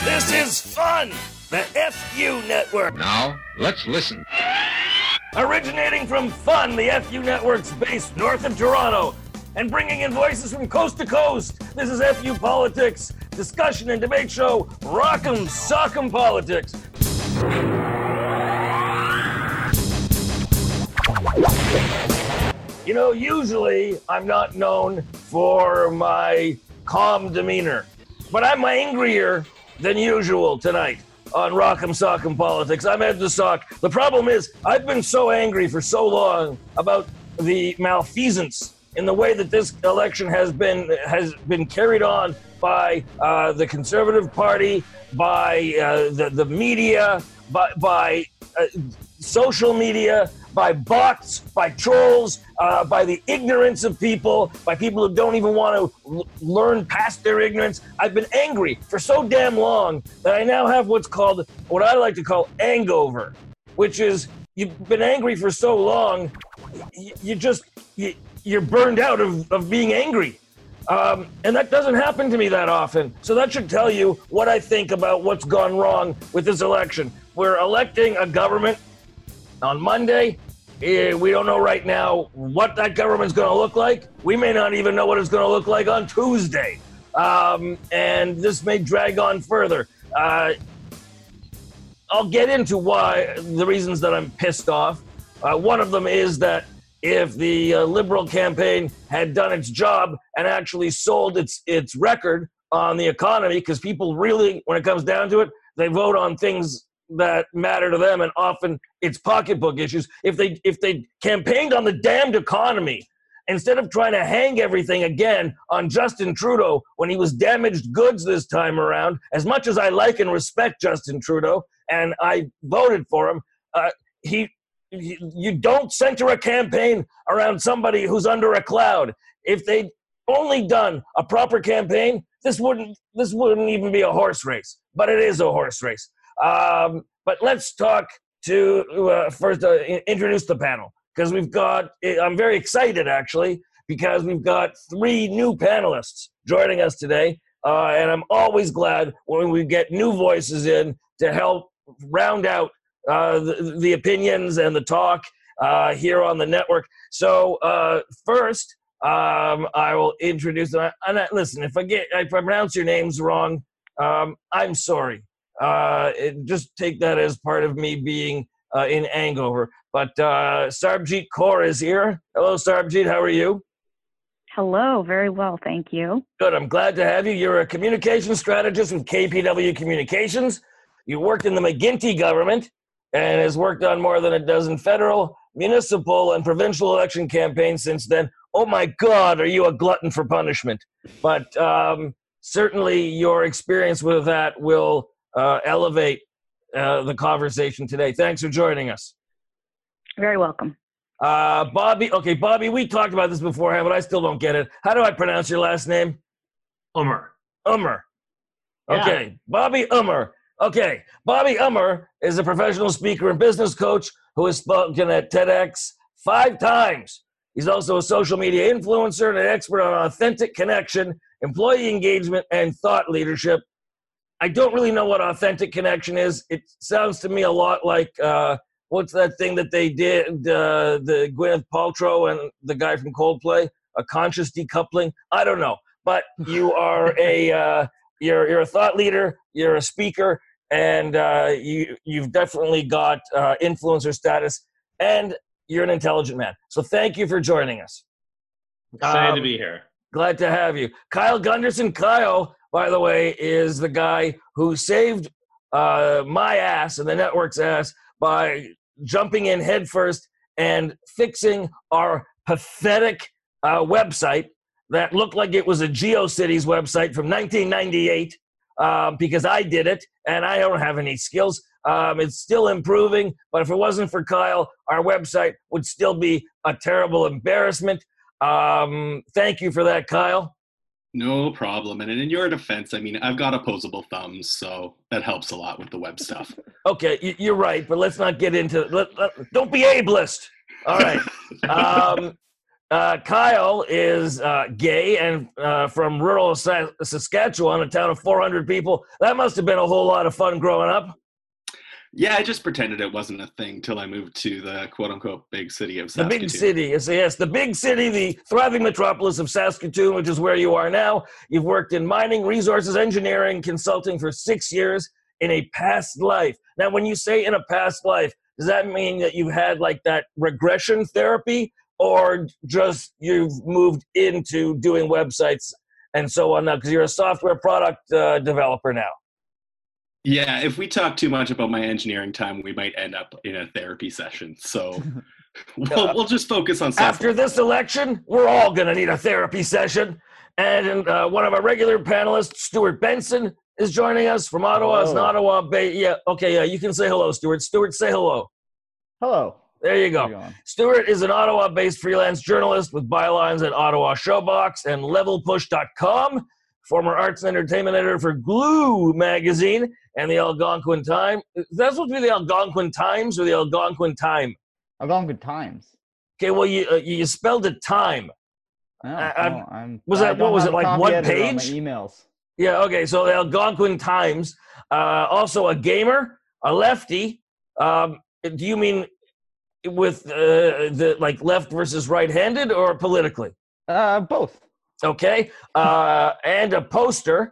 This is fun! The FU Network. Now, let's listen. Originating from Fun, the FU Network's based north of Toronto, and bringing in voices from coast to coast. This is FU Politics, discussion and debate show, Rock'em Sock'em Politics. You know, usually I'm not known for my calm demeanor, but I'm angrier than usual tonight on Rock'em Sock'em Politics. I'm Ed the Sock. The problem is I've been so angry for so long about the malfeasance in the way that this election has been carried on by the Conservative Party, by the media, by social media, by bots, by trolls, by the ignorance of people, by people who don't even want to learn past their ignorance. I've been angry for so damn long that I now have what I like to call angover, which is you've been angry for so long, you're burned out of being angry. And that doesn't happen to me that often. So that should tell you what I think about what's gone wrong with this election. We're electing a government on Monday. We don't know right now what that government's going to look like. We may not even know what it's going to look like on Tuesday. And this may drag on further. I'll get into the reasons that I'm pissed off. One of them is that if the Liberal campaign had done its job and actually sold its record on the economy, because people really, when it comes down to it, they vote on things that matter to them, and often it's pocketbook issues. If they campaigned on the damned economy instead of trying to hang everything again on Justin Trudeau when he was damaged goods this time around, as much as I like and respect Justin Trudeau, and I voted for him, you don't center a campaign around somebody who's under a cloud. If they'd only done a proper campaign, this wouldn't even be a horse race, but it is a horse race. But let's talk to first introduce the panel, because I'm very excited actually, because we've got 3 new panelists joining us today, and I'm always glad when we get new voices in to help round out the opinions and the talk here on the network. So first, I will introduce them. And listen, if I pronounce your names wrong, I'm sorry. Just take that as part of me being in hangover. But Sarbjeet Kaur is here. Hello, Sarbjeet. How are you? Hello. Very well, thank you. Good. I'm glad to have you. You're a communications strategist with KPW Communications. You worked in the McGuinty government and has worked on more than a dozen federal, municipal, and provincial election campaigns since then. Oh my God, are you a glutton for punishment? But certainly your experience with that will elevate the conversation today. Thanks for joining us. Very welcome. Bobby, we talked about this beforehand, but I still don't get it. How do I pronounce your last name? Ummer. Okay, yeah. Bobby Ummer. Okay, Bobby Ummer is a professional speaker and business coach who has spoken at TEDx 5 times. He's also a social media influencer and an expert on authentic connection, employee engagement, and thought leadership. I don't really know what authentic connection is. It sounds to me a lot like, what's that thing that they did, the Gwyneth Paltrow and the guy from Coldplay, a conscious decoupling? I don't know. But you are you're a thought leader, you're a speaker, and you've definitely got influencer status, and you're an intelligent man. So thank you for joining us. Excited to be here. Glad to have you. Kyle Gunderson. Kyle, by the way, is the guy who saved my ass and the network's ass by jumping in headfirst and fixing our pathetic website that looked like it was a GeoCities website from 1998 because I did it, and I don't have any skills. It's still improving, but if it wasn't for Kyle, our website would still be a terrible embarrassment. Thank you for that, Kyle. No problem. And in your defense, I mean, I've got opposable thumbs, so that helps a lot with the web stuff. Okay, you're right, but let's not get into don't be ableist. All right. Kyle is gay and from rural Saskatchewan, a town of 400 people. That must have been a whole lot of fun growing up. Yeah, I just pretended it wasn't a thing till I moved to the quote-unquote big city of Saskatoon. The big city, yes, the big city, the thriving metropolis of Saskatoon, which is where you are now. You've worked in mining, resources, engineering, consulting for 6 years in a past life. Now, when you say in a past life, does that mean that you've had like that regression therapy, or just you've moved into doing websites and so on now because you're a software product developer now? Yeah, if we talk too much about my engineering time, we might end up in a therapy session. So we'll just focus on software. After this election, we're all going to need a therapy session. And one of our regular panelists, Stuart Benson, is joining us from Ottawa. It's an Ottawa Bay. Yeah, okay, yeah, you can say hello, Stuart. Stuart, say hello. Hello. There you go. Stuart is an Ottawa-based freelance journalist with bylines at Ottawa Showbox and LevelPush.com, former arts and entertainment editor for Glue magazine and the Algonquin Time. That's supposed to be the Algonquin Times or the Algonquin Time? Algonquin Times. Okay, well, you spelled it time. What was it, like one page? On my emails. Yeah, okay, so the Algonquin Times. Also a gamer, a lefty. Do you mean with the like left versus right-handed or politically? Both. Okay, and a poster.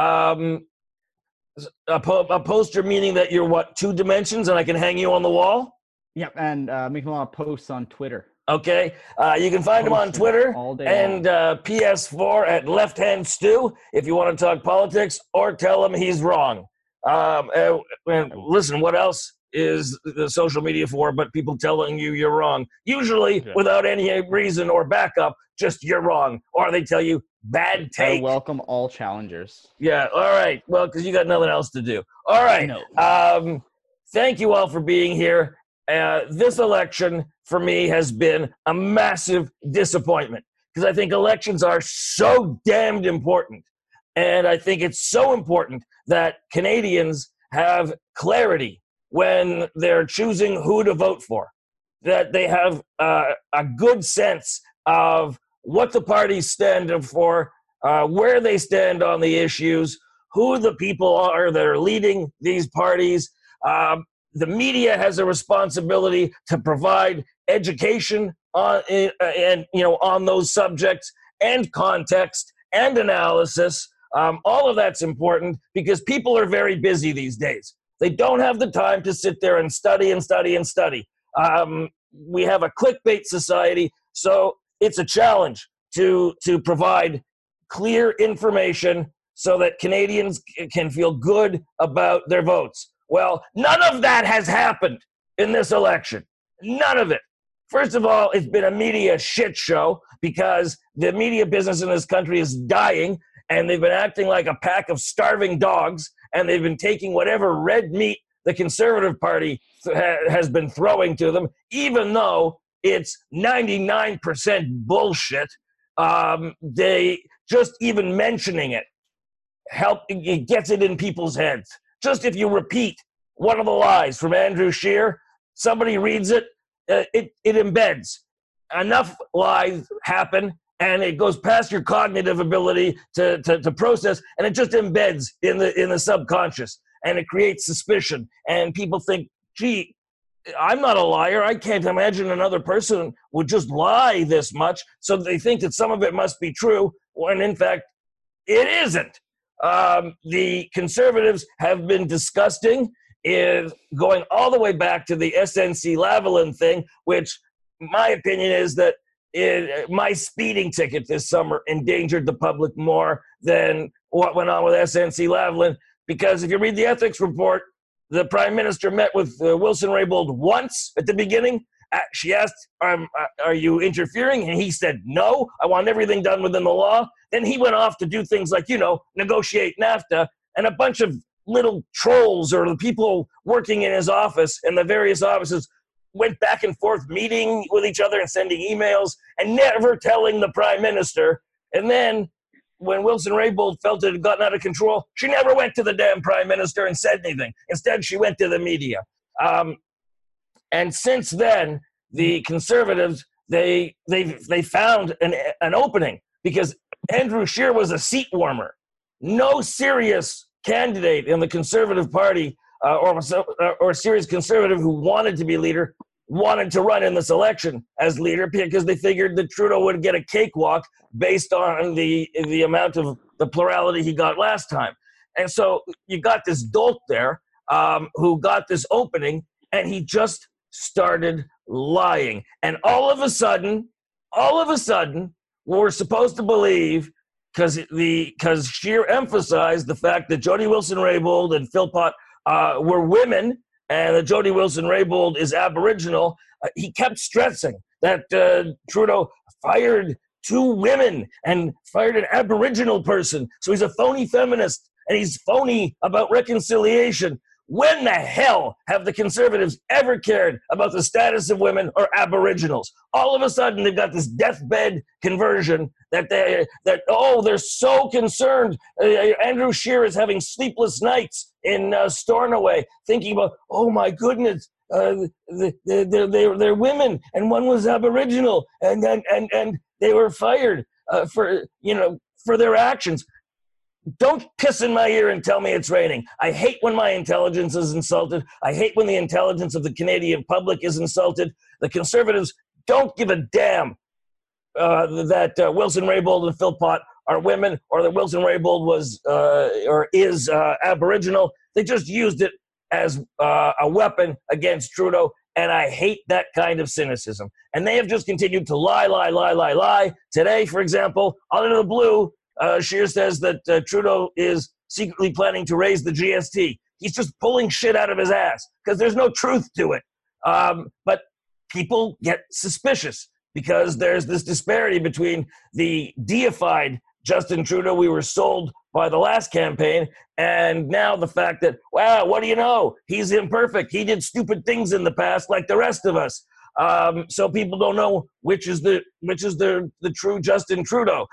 A poster meaning that you're what, 2 dimensions and I can hang you on the wall? Yep, and making a lot of posts on Twitter. Okay, you can find him on Twitter all day and PS4 at Left Hand Stew if you want to talk politics or tell him he's wrong. And listen, what else is the social media for but people telling you you're wrong? Usually without any reason or backup, just you're wrong. Or they tell you bad take. I welcome all challengers. Yeah, all right. Well, because you got nothing else to do. All right. No. Thank you all for being here. This election, for me, has been a massive disappointment because I think elections are so damned important. And I think it's so important that Canadians have clarity when they're choosing who to vote for, that they have a good sense of what the parties stand for, where they stand on the issues, who the people are that are leading these parties. The media has a responsibility to provide education on those subjects and context and analysis. All of that's important because people are very busy these days. They don't have the time to sit there and study and study and study. We have a clickbait society, so it's a challenge to provide clear information so that Canadians can feel good about their votes. Well, none of that has happened in this election. None of it. First of all, it's been a media shit show because the media business in this country is dying and they've been acting like a pack of starving dogs and they've been taking whatever red meat the Conservative Party has been throwing to them, even though it's 99% bullshit. They just even mentioning it gets it in people's heads. Just if you repeat one of the lies from Andrew Scheer, somebody reads it, it embeds. Enough lies happen, and it goes past your cognitive ability to process, and it just embeds in the subconscious, and it creates suspicion. And people think, gee, I'm not a liar. I can't imagine another person would just lie this much. So they think that some of it must be true, when in fact, it isn't. The Conservatives have been disgusting, is going all the way back to the SNC-Lavalin thing, which my opinion is that my speeding ticket this summer endangered the public more than what went on with SNC-Lavalin. Because if you read the ethics report, the Prime Minister met with Wilson Raybould once at the beginning. She asked, are you interfering? And he said, no, I want everything done within the law. Then he went off to do things like, negotiate NAFTA, and a bunch of little trolls or the people working in his office and the various offices went back and forth meeting with each other and sending emails and never telling the Prime Minister. And then when Wilson Raybould felt it had gotten out of control, she never went to the damn Prime Minister and said anything. Instead, she went to the media. And since then, the Conservatives they found an opening because Andrew Scheer was a seat warmer. No serious candidate in the Conservative Party or a serious conservative who wanted to be leader wanted to run in this election as leader because they figured that Trudeau would get a cakewalk based on the amount of the plurality he got last time. And so you got this dolt there who got this opening, and he just started lying. And all of a sudden, we're supposed to believe, because Scheer emphasized the fact that Jody Wilson-Raybould and Philpott were women, and that Jody Wilson-Raybould is Aboriginal. He kept stressing that Trudeau fired 2 women and fired an Aboriginal person. So he's a phony feminist, and he's phony about reconciliation. When the hell have the Conservatives ever cared about the status of women or Aboriginals? All of a sudden, they've got this deathbed conversion that they're so concerned. Andrew Scheer is having sleepless nights in Stornoway, thinking about, oh my goodness, they're women, and one was Aboriginal, and they were fired for their actions. Don't piss in my ear and tell me it's raining. I hate when my intelligence is insulted. I hate when the intelligence of the Canadian public is insulted. The Conservatives don't give a damn that Wilson-Raybould and Philpott are women, or that Wilson-Raybould was or is Aboriginal. They just used it as a weapon against Trudeau, and I hate that kind of cynicism. And they have just continued to lie. Today, for example, out of the blue, Scheer says that Trudeau is secretly planning to raise the GST. He's just pulling shit out of his ass because there's no truth to it. But people get suspicious because there's this disparity between the deified Justin Trudeau we were sold by the last campaign, and now the fact that, wow, what do you know? He's imperfect. He did stupid things in the past like the rest of us. So people don't know which is the true Justin Trudeau.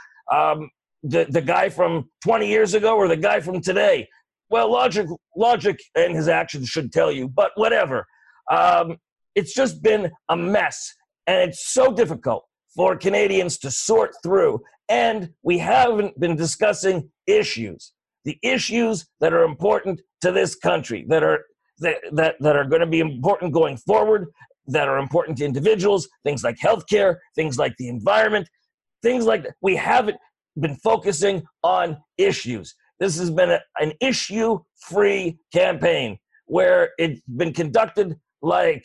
The guy from 20 years ago or the guy from today? Well, logic and his actions should tell you, but whatever. It's just been a mess, and it's so difficult for Canadians to sort through. And we haven't been discussing issues, the issues that are important to this country, that are going to be important going forward, that are important to individuals, things like healthcare, things like the environment, things like that. We haven't been focusing on issues. This has been an issue-free campaign where it's been conducted like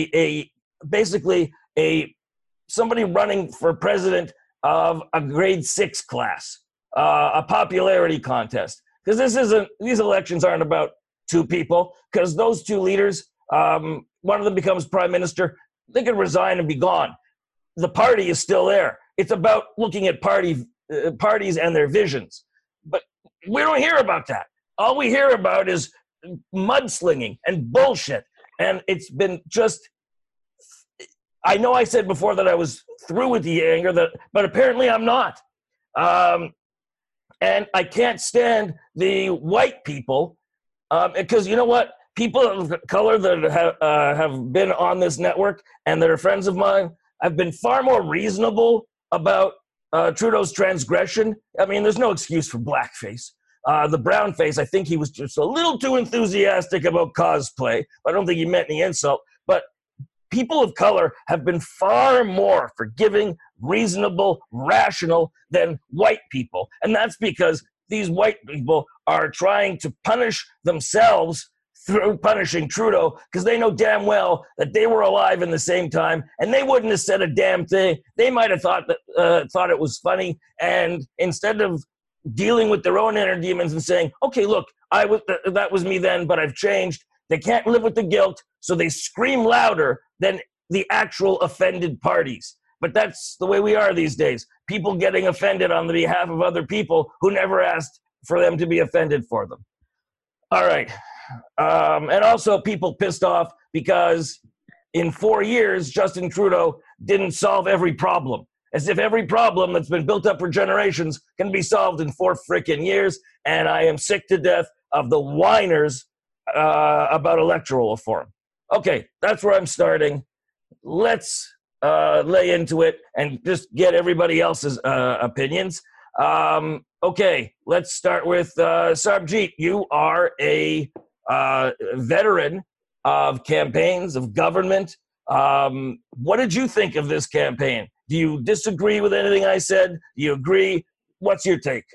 basically somebody running for president of a grade 6 class, a popularity contest. Because these elections aren't about 2 people, because those 2 leaders, one of them becomes prime minister, they can resign and be gone. The party is still there. It's about looking at parties and their visions. But we don't hear about that. All we hear about is mudslinging and bullshit. And it's been just, I know I said before that I was through with the anger, but apparently I'm not. And I can't stand the white people, because you know what? People of color that have been on this network and that are friends of mine have been far more reasonable about Trudeau's transgression. I mean, there's no excuse for blackface. The brown face, I think he was just a little too enthusiastic about cosplay. I don't think he meant any insult. But people of color have been far more forgiving, reasonable, rational than white people. And that's because these white people are trying to punish themselves through punishing Trudeau, because they know damn well that they were alive in the same time and they wouldn't have said a damn thing. They might have thought it was funny, and instead of dealing with their own inner demons and saying, okay, look, that was me then, but I've changed. They can't live with the guilt, so they scream louder than the actual offended parties. But that's the way we are these days. People getting offended on the behalf of other people who never asked for them to be offended for them. All right. And also people pissed off because in 4 years, Justin Trudeau didn't solve every problem. As if every problem that's been built up for generations can be solved in 4 freaking years. And I am sick to death of the whiners about electoral reform. Okay, that's where I'm starting. Let's lay into it and just get everybody else's opinions. Okay, let's start with Sarbjeet. You are a veteran of campaigns, of government. What did you think of this campaign? Do you disagree with anything I said? Do you agree? What's your take?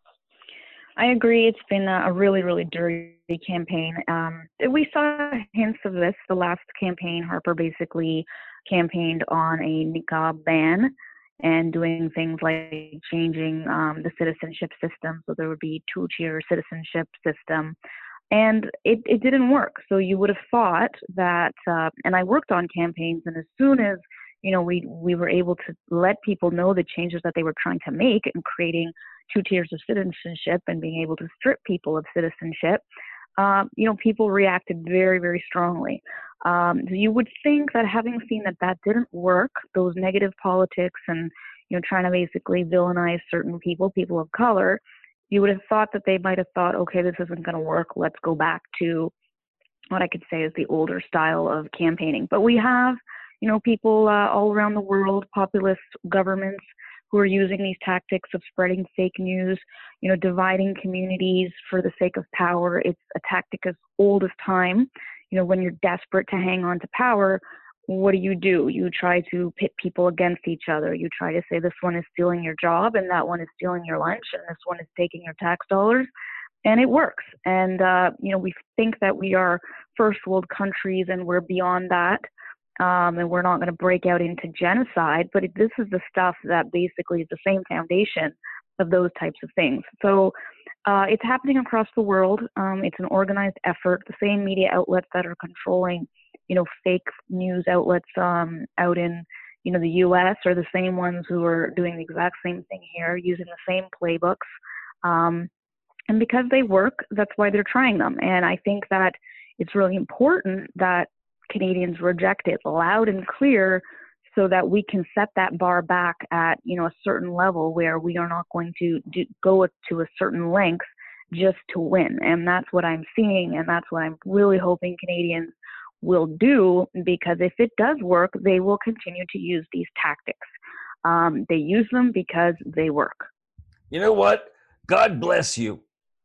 I agree. It's been a really, really dirty campaign. We saw hints of this the last campaign. Harper basically campaigned on a niqab ban and doing things like changing the citizenship system. So there would be two-tier citizenship system. And it didn't work. So you would have thought that, and I worked on campaigns, and as soon as we were able to let people know the changes that they were trying to make and creating two tiers of citizenship and being able to strip people of citizenship, people reacted very, very strongly. You would think that having seen that didn't work, those negative politics and, trying to basically villainize certain people of color, you would have thought that they might have thought, okay, this isn't going to work. Let's go back to what I could say is the older style of campaigning. But we have, people all around the world, populist governments who are using these tactics of spreading fake news, dividing communities for the sake of power. It's a tactic as old as time. When you're desperate to hang on to power, what do? You try to pit people against each other. You try to say this one is stealing your job and that one is stealing your lunch and this one is taking your tax dollars. And it works. And, we think that we are first world countries and we're beyond that. And we're not going to break out into genocide, but this is the stuff that basically is the same foundation of those types of things. So it's happening across the world. It's an organized effort. The same media outlets that are controlling, fake news outlets out in, the U.S. are the same ones who are doing the exact same thing here, using the same playbooks. And because they work, that's why they're trying them. And I think that it's really important that Canadians reject it loud and clear so that we can set that bar back at, a certain level where we are not going to go to a certain length just to win. And that's what I'm seeing. And that's what I'm really hoping Canadians will do, because if it does work, they will continue to use these tactics. They use them because they work. You know what? God bless you.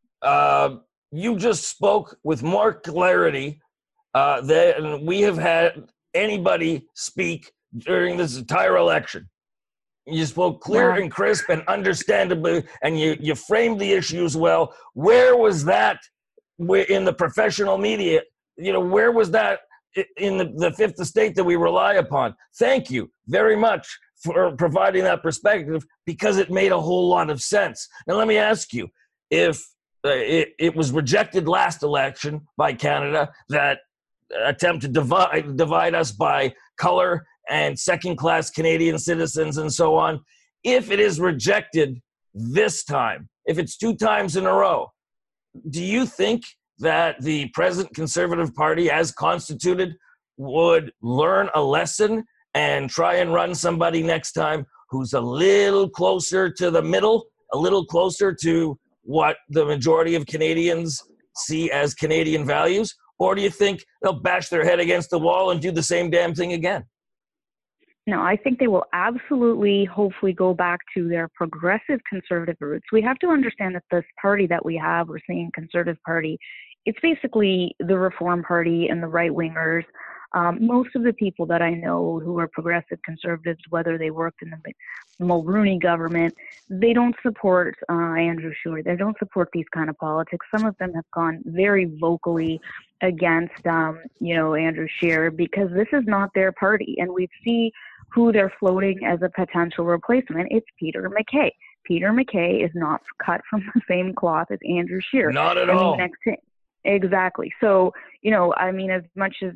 You just spoke with more clarity than we have had anybody speak during this entire election. You spoke clear and crisp and understandably, and you framed the issues well. Where was that in the professional media? Where was that in the fifth estate that we rely upon? Thank you very much for providing that perspective, because it made a whole lot of sense. Now, let me ask you, if it was rejected last election by Canada, that attempt to divide us by color and second-class Canadian citizens and so on. If it is rejected this time, if it's 2 times in a row, do you think that the present Conservative Party, as constituted, would learn a lesson and try and run somebody next time who's a little closer to the middle, a little closer to what the majority of Canadians see as Canadian values? Or do you think they'll bash their head against the wall and do the same damn thing again? No, I think they will absolutely, hopefully, go back to their progressive conservative roots. We have to understand that this party that we have, we're saying Conservative Party, it's basically the Reform Party and the right-wingers. Most of the people that I know who are progressive conservatives, whether they worked in the Mulroney government, they don't support Andrew Scheer. They don't support these kind of politics. Some of them have gone very vocally against, Andrew Scheer, because this is not their party. And we see who they're floating as a potential replacement. It's Peter MacKay. Peter MacKay is not cut from the same cloth as Andrew Scheer. Not at all. Exactly. So, as much as,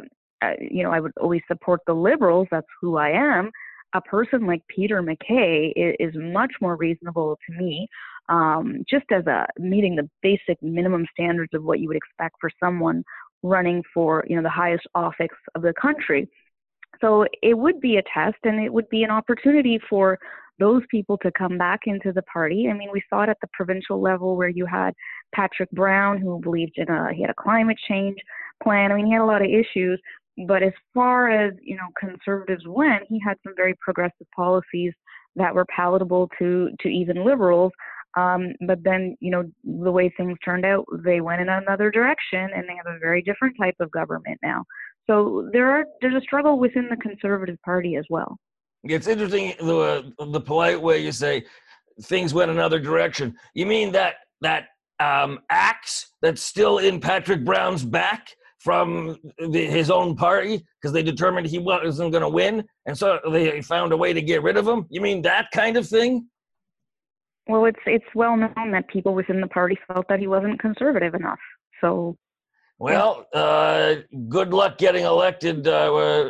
I would always support the Liberals, that's who I am, a person like Peter MacKay is much more reasonable to me, just as meeting the basic minimum standards of what you would expect for someone running for, the highest office of the country. So it would be a test, and it would be an opportunity for those people to come back into the party. I mean, we saw it at the provincial level where you had Patrick Brown, who believed in he had a climate change plan. I mean, he had a lot of issues, But as far as, conservatives went, he had some very progressive policies that were palatable to even liberals. But then, the way things turned out, they went in another direction, and they have a very different type of government now. So there's a struggle within the Conservative Party as well. It's interesting the polite way you say things went another direction. You mean that axe that's still in Patrick Brown's back from his own party because they determined he wasn't going to win, and so they found a way to get rid of him? You mean that kind of thing? Well, it's well known that people within the party felt that he wasn't conservative enough. So, well, good luck getting elected. A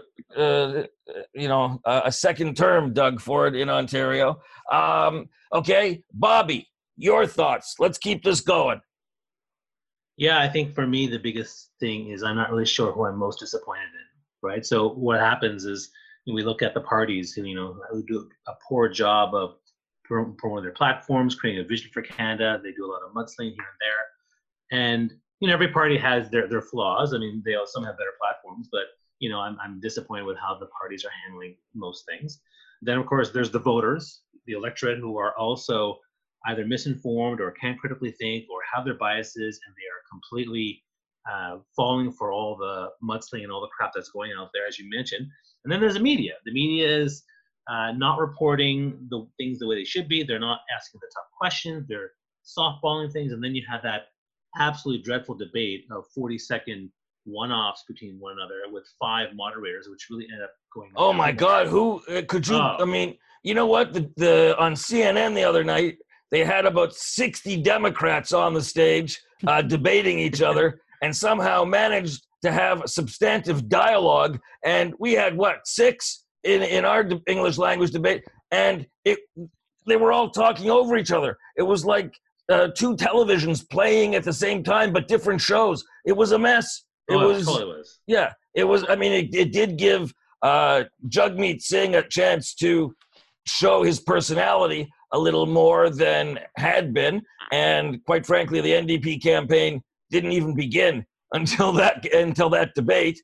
second term, Doug Ford, in Ontario. Okay, Bobby, your thoughts. Let's keep this going. Yeah, I think for me, the biggest thing is I'm not really sure who I'm most disappointed in, right? So what happens is we look at the parties who do a poor job of promoting their platforms, creating a vision for Canada. They do a lot of mudslinging here and there. And, every party has their flaws. I mean, some have better platforms, but, I'm disappointed with how the parties are handling most things. Then, of course, there's the voters, the electorate, who are also either misinformed or can't critically think or have their biases, and they are completely falling for all the mudslinging and all the crap that's going out there, as you mentioned. And then there's the media. The media is not reporting the things the way they should be. They're not asking the tough questions. They're softballing things. And then you have that absolutely dreadful debate of 40-second one-offs between one another with 5 moderators, which really ended up going. Oh my God! Who could you? I mean, you know what? The on CNN the other night, they had about 60 Democrats on the stage debating each other, and somehow managed to have substantive dialogue. And we had 6 in our English language debate, and they were all talking over each other. It was like 2 televisions playing at the same time, but different shows. It was a mess. It was. Yeah, it was. I mean, it did give Jagmeet Singh a chance to show his personality a little more than had been, and quite frankly, the NDP campaign didn't even begin until that debate,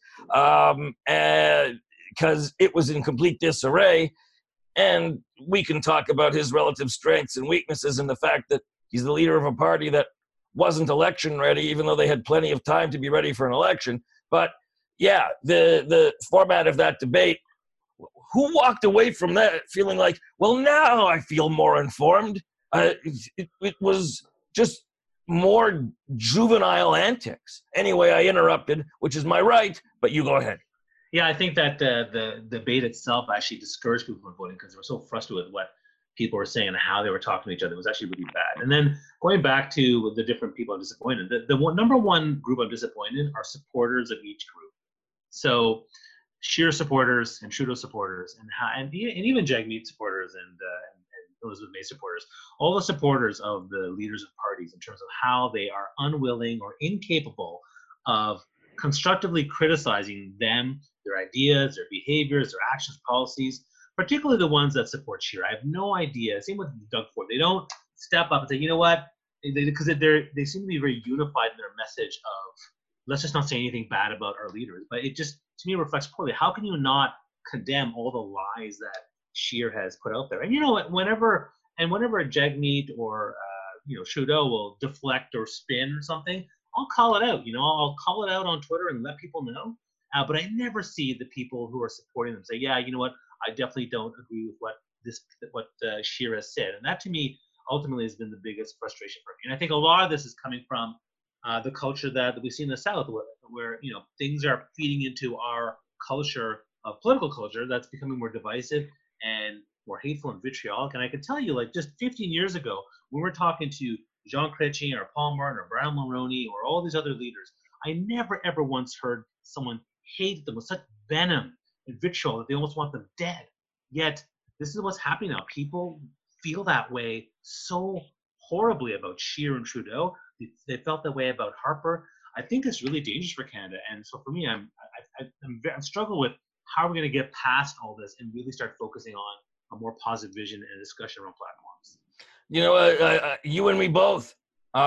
because it was in complete disarray. And we can talk about his relative strengths and weaknesses and the fact that he's the leader of a party that wasn't election ready, even though they had plenty of time to be ready for an election. But yeah, the format of that debate, who walked away from that feeling like, well, now I feel more informed? It was just more juvenile antics. Anyway, I interrupted, which is my right, but you go ahead. Yeah, I think that the debate itself actually discouraged people from voting because they were so frustrated with what people were saying and how they were talking to each other. It was actually really bad. And then going back to the different people I'm disappointed, number one group I'm disappointed in are supporters of each group. So Scheer supporters and Trudeau supporters and even Jagmeet supporters and Elizabeth May supporters, all the supporters of the leaders of parties in terms of how they are unwilling or incapable of constructively criticizing them, their ideas, their behaviors, their actions, policies, particularly the ones that support Scheer. I have no idea. Same with Doug Ford. They don't step up and say, you know what, because they seem to be very unified in their message of let's just not say anything bad about our leaders. But it just, to me, reflects poorly. How can you not condemn all the lies that Scheer has put out there? And you know what, whenever Jagmeet or Trudeau will deflect or spin or something, I'll call it out. I'll call it out on Twitter and let people know. But I never see the people who are supporting them say, yeah, you know what, I definitely don't agree with what Scheer has said. And that, to me, ultimately has been the biggest frustration for me. And I think a lot of this is coming from the culture that we see in the South, where things are feeding into our culture of political culture that's becoming more divisive and more hateful and vitriolic. And I can tell you, just 15 years ago, when we're talking to Jean Chrétien or Paul Martin or Brian Mulroney or all these other leaders, I never ever once heard someone hate them with such venom and vitriol that they almost want them dead. Yet this is what's happening now. People feel that way so horribly about Scheer and Trudeau. They felt that way about Harper. I think it's really dangerous for Canada. And so for me, I'm struggling with how we're going to get past all this and really start focusing on a more positive vision and discussion around platforms. You and me both,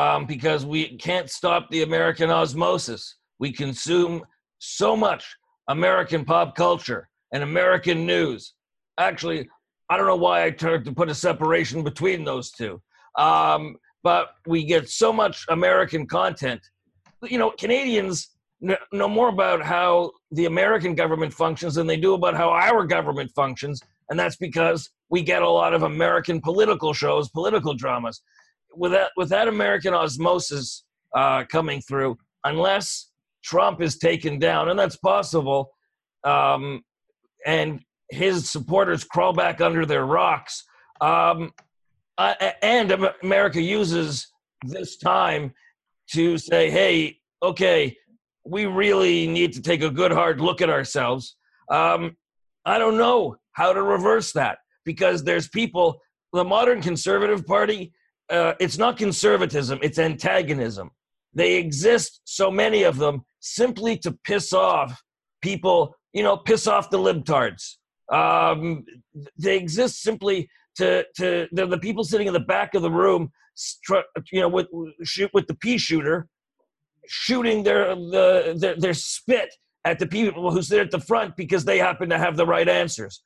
because we can't stop the American osmosis. We consume so much American pop culture and American news. Actually, I don't know why I tried to put a separation between those two. But we get so much American content. You know, Canadians know more about how the American government functions than they do about how our government functions. And that's because we get a lot of American political shows, political dramas. With that American osmosis coming through, unless Trump is taken down, and that's possible, and his supporters crawl back under their rocks, and America uses this time to say, hey, okay, we really need to take a good hard look at ourselves. I don't know how to reverse that, because there's people, the modern conservative party, it's not conservatism, it's antagonism. They exist, so many of them, simply to piss off people, you know, piss off the libtards. They exist simply they're the people sitting in the back of the room, you know, with the pea shooter, shooting their spit at the people who sit at the front because they happen to have the right answers.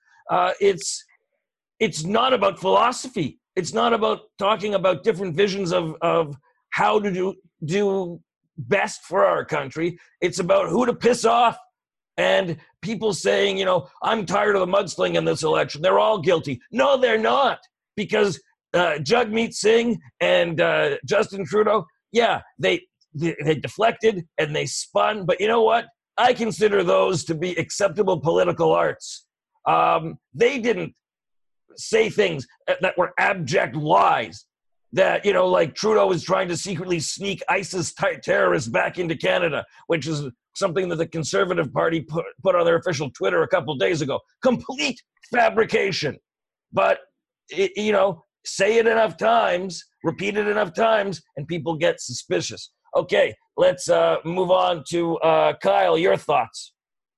It's not about philosophy. It's not about talking about different visions of how to do best for our country. It's about who to piss off. And people saying, you know, I'm tired of the mudslinging in this election. They're all guilty. No, they're not. Because Jagmeet Singh and Justin Trudeau, yeah, they deflected and they spun. But you know what? I consider those to be acceptable political arts. They didn't say things that were abject lies. That, you know, like Trudeau is trying to secretly sneak ISIS terrorists back into Canada, which is something that the Conservative Party put on their official Twitter a couple days ago. Complete fabrication. But, you know, say it enough times, repeat it enough times, and people get suspicious. Okay, let's move on to Kyle, your thoughts.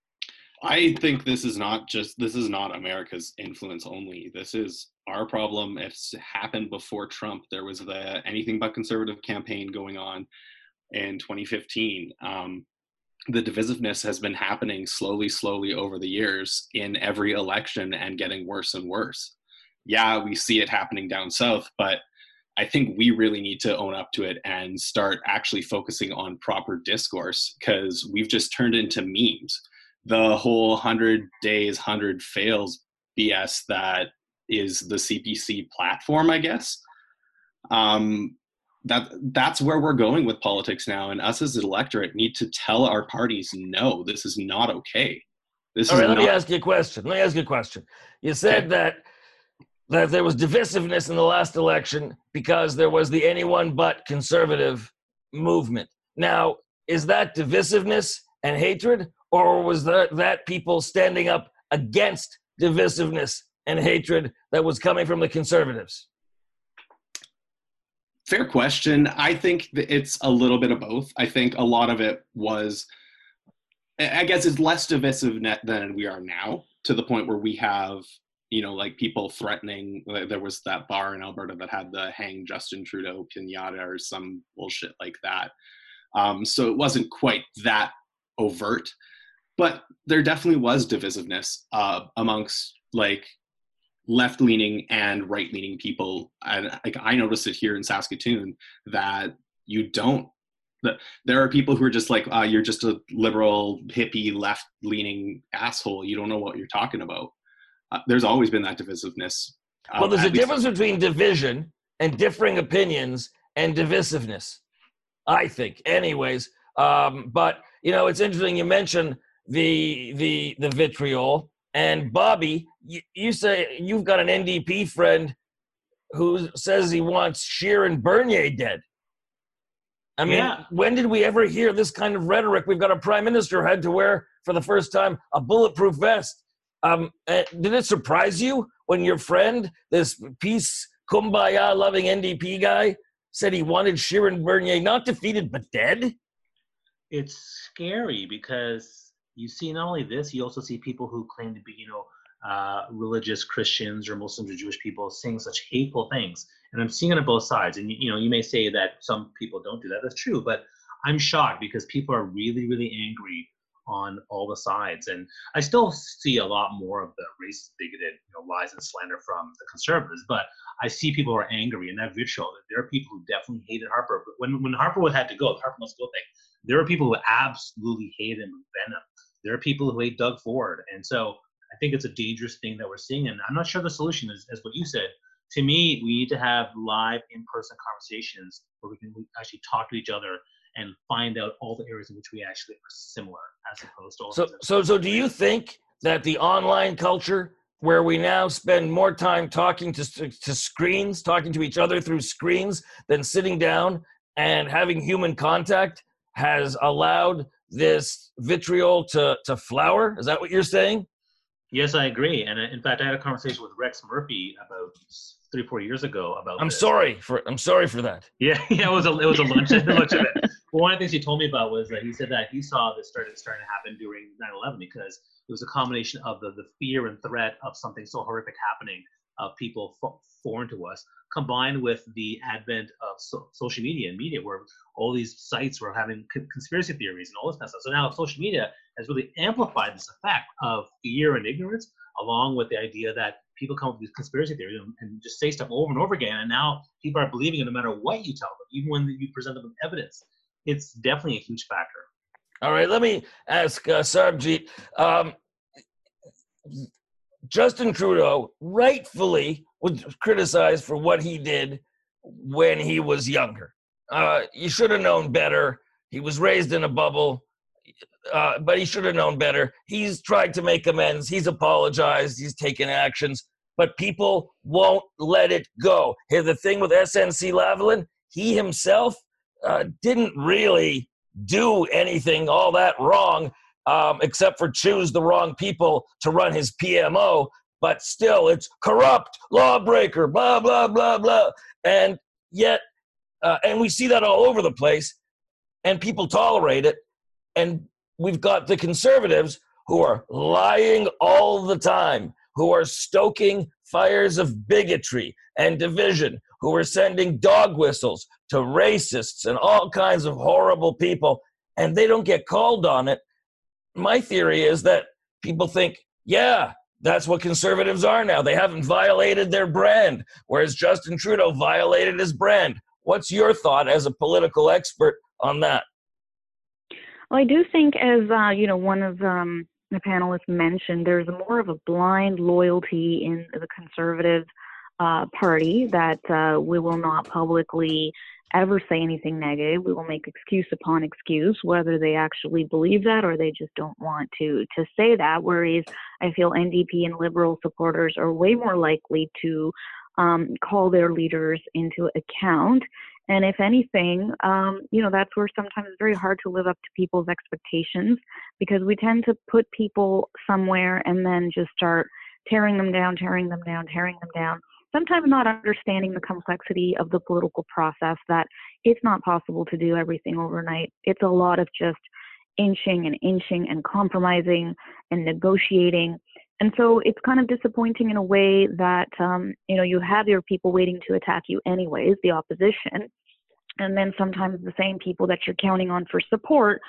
I think this is not America's influence only. This is our problem. It's happened before Trump. There was the Anything But Conservative campaign going on in 2015. The divisiveness has been happening slowly over the years in every election and getting worse and worse. Yeah, we see it happening down south, but I think we really need to own up to it and start actually focusing on proper discourse, because we've just turned into memes. The whole 100 days, 100 fails BS that is the CPC platform, I guess. That's where we're going with politics now, and us as an electorate need to tell our parties, no, this is not okay. Let me ask you a question. You said that there was divisiveness in the last election because there was the anyone but conservative movement. Now, is that divisiveness and hatred, or was that people standing up against divisiveness and hatred that was coming from the conservatives? Fair question. I think that it's a little bit of both. I think a lot of it was, I guess it's less divisive than we are now, to the point where we have, you know, like people threatening. There was that bar in Alberta that had the hang Justin Trudeau pinata or some bullshit like that. So it wasn't quite that overt, but there definitely was divisiveness amongst like left-leaning and right-leaning people. And like, I noticed it here in Saskatoon that there are people who are just like, you're just a liberal, hippie, left-leaning asshole. You don't know what you're talking about. There's always been that divisiveness. Well, there's a difference between division and differing opinions and divisiveness, I think. Anyways, but you know, it's interesting you mentioned the vitriol. And Bobby, you say you've got an NDP friend who says he wants Scheer and Bernier dead. I mean, When did we ever hear this kind of rhetoric? We've got a prime minister who had to wear, for the first time, a bulletproof vest. Did it surprise you when your friend, this peace, kumbaya-loving NDP guy, said he wanted Scheer and Bernier not defeated but dead? It's scary because you see not only this, you also see people who claim to be, you know, religious Christians or Muslims or Jewish people saying such hateful things. And I'm seeing it on both sides. And, you know, you may say that some people don't do that. That's true. But I'm shocked because people are really, really angry on all the sides. And I still see a lot more of the racist, bigoted, lies and slander from the conservatives, but I see people who are angry, and that vitriol, that there are people who definitely hated Harper. But when Harper had to go, the Harper must go thing, there are people who absolutely hate him with venom. There are people who hate Doug Ford. And so I think it's a dangerous thing that we're seeing. And I'm not sure the solution is, as what you said. To me, we need to have live in-person conversations where we can actually talk to each other and find out all the areas in which we actually are similar, as opposed to all So do you think that the online culture, where we now spend more time talking to screens, talking to each other through screens, than sitting down and having human contact, has allowed this vitriol to flower? Is that what you're saying? Yes, I agree. And in fact, I had a conversation with Rex Murphy about 3-4 years ago about. I'm sorry for that. Yeah, it was a lunch event. Well, one of the things he told me about was that he said that he saw this starting to happen during 9/11 because it was a combination of the fear and threat of something so horrific happening, of people foreign to us, combined with the advent of social media and media, where all these sites were having conspiracy theories and all this kind of stuff. So now social media has really amplified this effect of fear and ignorance, along with the idea that people come up with these conspiracy theories and just say stuff over and over again. And now people are believing it no matter what you tell them, even when you present them with evidence. It's definitely a huge factor. All right, let me ask Sarbjeet. Justin Trudeau rightfully was criticized for what he did when he was younger. You should have known better. He was raised in a bubble, but he should have known better. He's tried to make amends. He's apologized. He's taken actions, but people won't let it go. Here, the thing with SNC Lavalin, he himself didn't really do anything all that wrong, except for choose the wrong people to run his PMO. But still, it's corrupt, lawbreaker, blah, blah, blah, blah. And yet, and we see that all over the place, and people tolerate it. And we've got the conservatives who are lying all the time, who are stoking fires of bigotry and division, who are sending dog whistles to racists and all kinds of horrible people, and they don't get called on it. My theory is that people think, yeah, that's what conservatives are now. They haven't violated their brand, whereas Justin Trudeau violated his brand. What's your thought as a political expert on that? Well, I do think, as one of the panelists mentioned, there's more of a blind loyalty in the Conservative Party that we will not publicly ever say anything negative. We will make excuse upon excuse, whether they actually believe that or they just don't want to say that. Whereas I feel NDP and Liberal supporters are way more likely to call their leaders into account. And if anything, that's where sometimes it's very hard to live up to people's expectations, because we tend to put people somewhere and then just start tearing them down, sometimes not understanding the complexity of the political process, that it's not possible to do everything overnight. It's a lot of just inching and compromising and negotiating. And so it's kind of disappointing in a way that, you have your people waiting to attack you anyways, the opposition. And then sometimes the same people that you're counting on for support,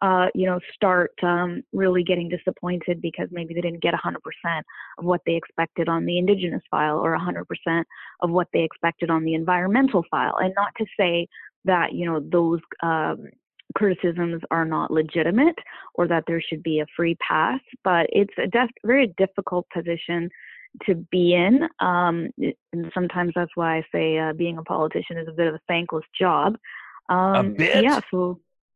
start really getting disappointed because maybe they didn't get 100% of what they expected on the Indigenous file, or 100% of what they expected on the environmental file. And not to say that, those criticisms are not legitimate or that there should be a free pass, but it's a very difficult position to be in. And sometimes that's why I say being a politician is a bit of a thankless job. A bit? Yeah. So.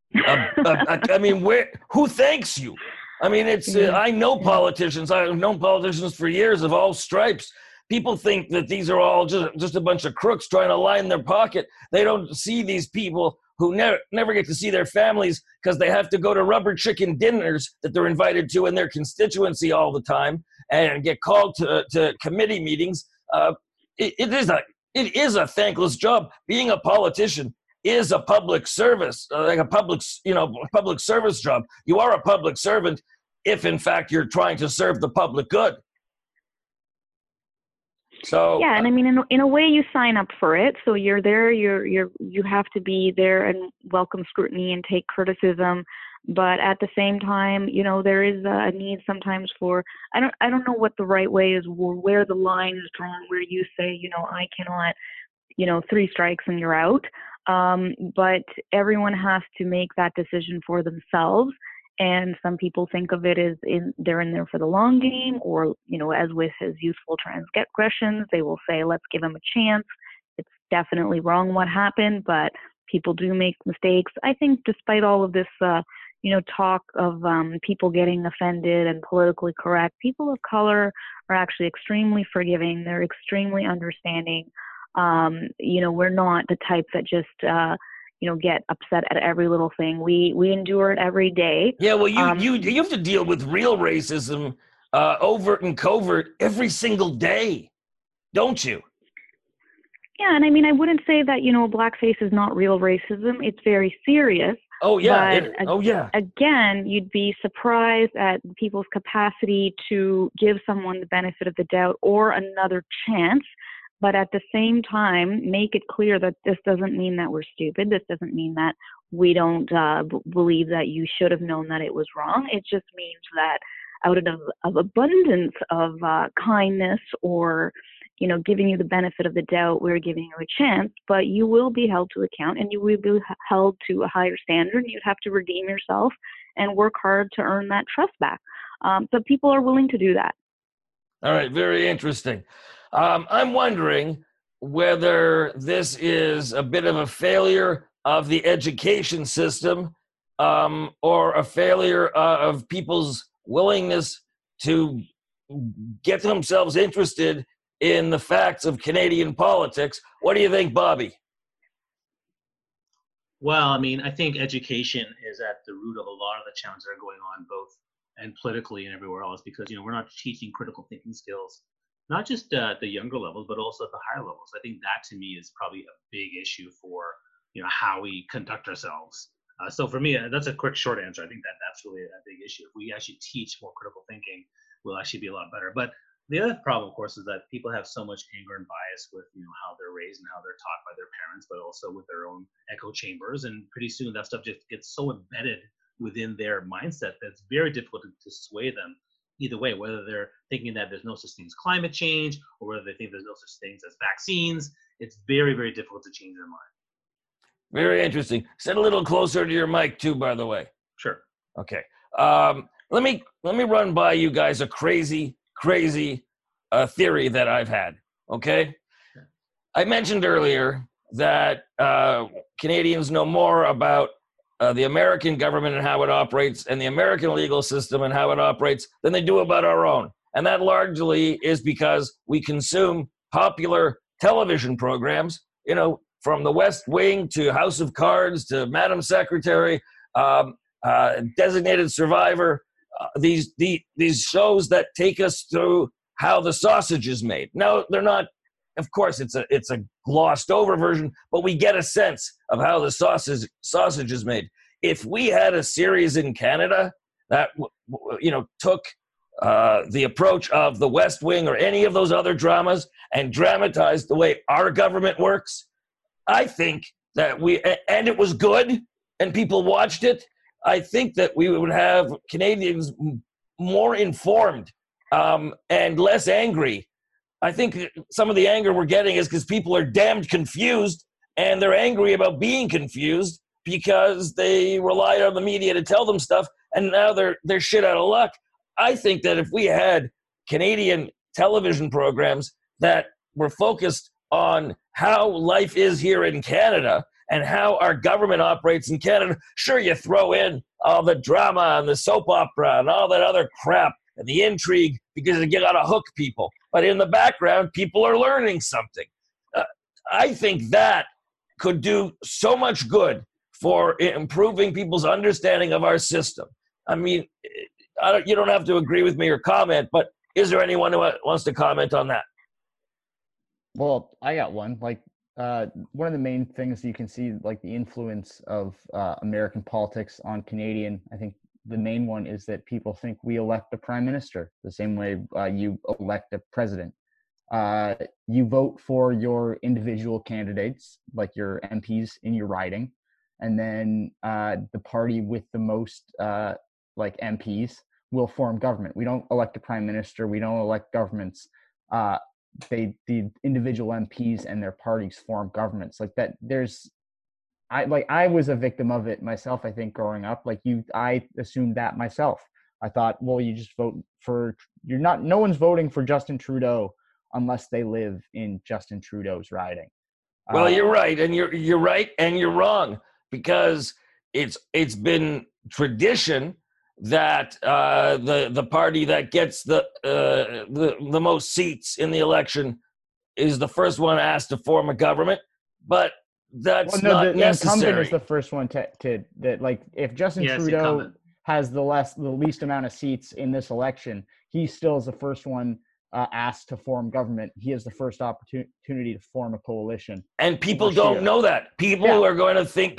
I mean, who thanks you? I mean, it's. I know politicians. I've known politicians for years of all stripes. People think that these are all just a bunch of crooks trying to line their pocket. They don't see these people who never get to see their families because they have to go to rubber chicken dinners that they're invited to in their constituency all the time, and get called to committee meetings. It is a thankless job. Being a politician is a public service, like a public service job. You are a public servant if, in fact, you're trying to serve the public good. So Yeah, and I mean, in a way, you sign up for it. So you're there. You have to be there and welcome scrutiny and take criticism. But at the same time, you know, there is a need sometimes for I don't know what the right way is, or where the line is drawn, where you say, you know, I cannot, you know, 3 strikes and you're out. But everyone has to make that decision for themselves. And some people think of it as they're in there for the long game, or, you know, as with his youthful transgressions, they will say, let's give him a chance. It's definitely wrong what happened, but people do make mistakes. I think despite all of this, you know, talk of people getting offended and politically correct, people of color are actually extremely forgiving. They're extremely understanding. You know, we're not the type that just, you know, get upset at every little thing. We endure it every day. yeah, well, you have to deal with real racism, overt and covert, every single day, don't you? Yeah, and I mean, I wouldn't say that, you know, blackface is not real racism. It's very serious. Oh yeah, But oh yeah. again, you'd be surprised at people's capacity to give someone the benefit of the doubt or another chance. But at the same time, make it clear that this doesn't mean that we're stupid. This doesn't mean that we don't believe that you should have known that it was wrong. It just means that out of abundance of kindness, or, you know, giving you the benefit of the doubt, we're giving you a chance, but you will be held to account and you will be held to a higher standard. You'd have to redeem yourself and work hard to earn that trust back. So people are willing to do that. All right, very interesting. I'm wondering whether this is a bit of a failure of the education system, or a failure of people's willingness to get themselves interested in the facts of Canadian politics. What do you think, Bobby? Well, I mean, I think education is at the root of a lot of the challenges that are going on, both and politically and everywhere else, because, you know, we're not teaching critical thinking skills, not just at the younger levels, but also at the higher levels. I think that to me is probably a big issue for, you know, how we conduct ourselves. So for me, that's a quick, short answer. I think that that's really a big issue. If we actually teach more critical thinking, we'll actually be a lot better. But the other problem, of course, is that people have so much anger and bias with, you know, how they're raised and how they're taught by their parents, but also with their own echo chambers. And pretty soon that stuff just gets so embedded within their mindset that it's very difficult to sway them either way, whether they're thinking that there's no such thing as climate change or whether they think there's no such things as vaccines. It's very, very difficult to change their mind. Very interesting. Sit a little closer to your mic too, by the way. Sure. Okay. Let me run by you guys a crazy theory that I've had. Okay. I mentioned earlier that Canadians know more about the American government and how it operates, and the American legal system and how it operates, than they do about our own. And that largely is because we consume popular television programs, you know, from The West Wing to House of Cards to Madam Secretary, Designated Survivor, these shows that take us through how the sausage is made. No, they're not. Of course, it's a glossed over version, but we get a sense of how the sausage is made. If we had a series in Canada that took the approach of The West Wing or any of those other dramas and dramatized the way our government works, I think that and it was good and people watched it, I think that we would have Canadians more informed and less angry. I think some of the anger we're getting is because people are damned confused, and they're angry about being confused because they relied on the media to tell them stuff, and now they're shit out of luck. I think that if we had Canadian television programs that were focused on how life is here in Canada and how our government operates in Canada, sure, you throw in all the drama and the soap opera and all that other crap and the intrigue because you got to hook people. But in the background, people are learning something. I think that could do so much good for improving people's understanding of our system. I mean, you don't have to agree with me or comment, but is there anyone who wants to comment on that? Well, I got one. Like, one of the main things you can see, like the influence of American politics on Canadian, I think the main one is that people think we elect a prime minister the same way you elect a president. You vote for your individual candidates, like your MPs in your riding, and then the party with the most like MPs will form government. We don't elect a prime minister. We don't elect governments. The individual MPs and their parties form governments like that. I was a victim of it myself. I think growing up, I assumed that myself. I thought, well, you just vote for. No one's voting for Justin Trudeau unless they live in Justin Trudeau's riding. Well, you're right, and you're right, and you're wrong, because it's been tradition that the party that gets the most seats in the election is the first one asked to form a government, but that's not the necessary. Incumbent is the first one to that. Like, if Justin Trudeau has the least amount of seats in this election, he still is the first one asked to form government. He has the first opportunity to form a coalition. And people don't know that. People are going to think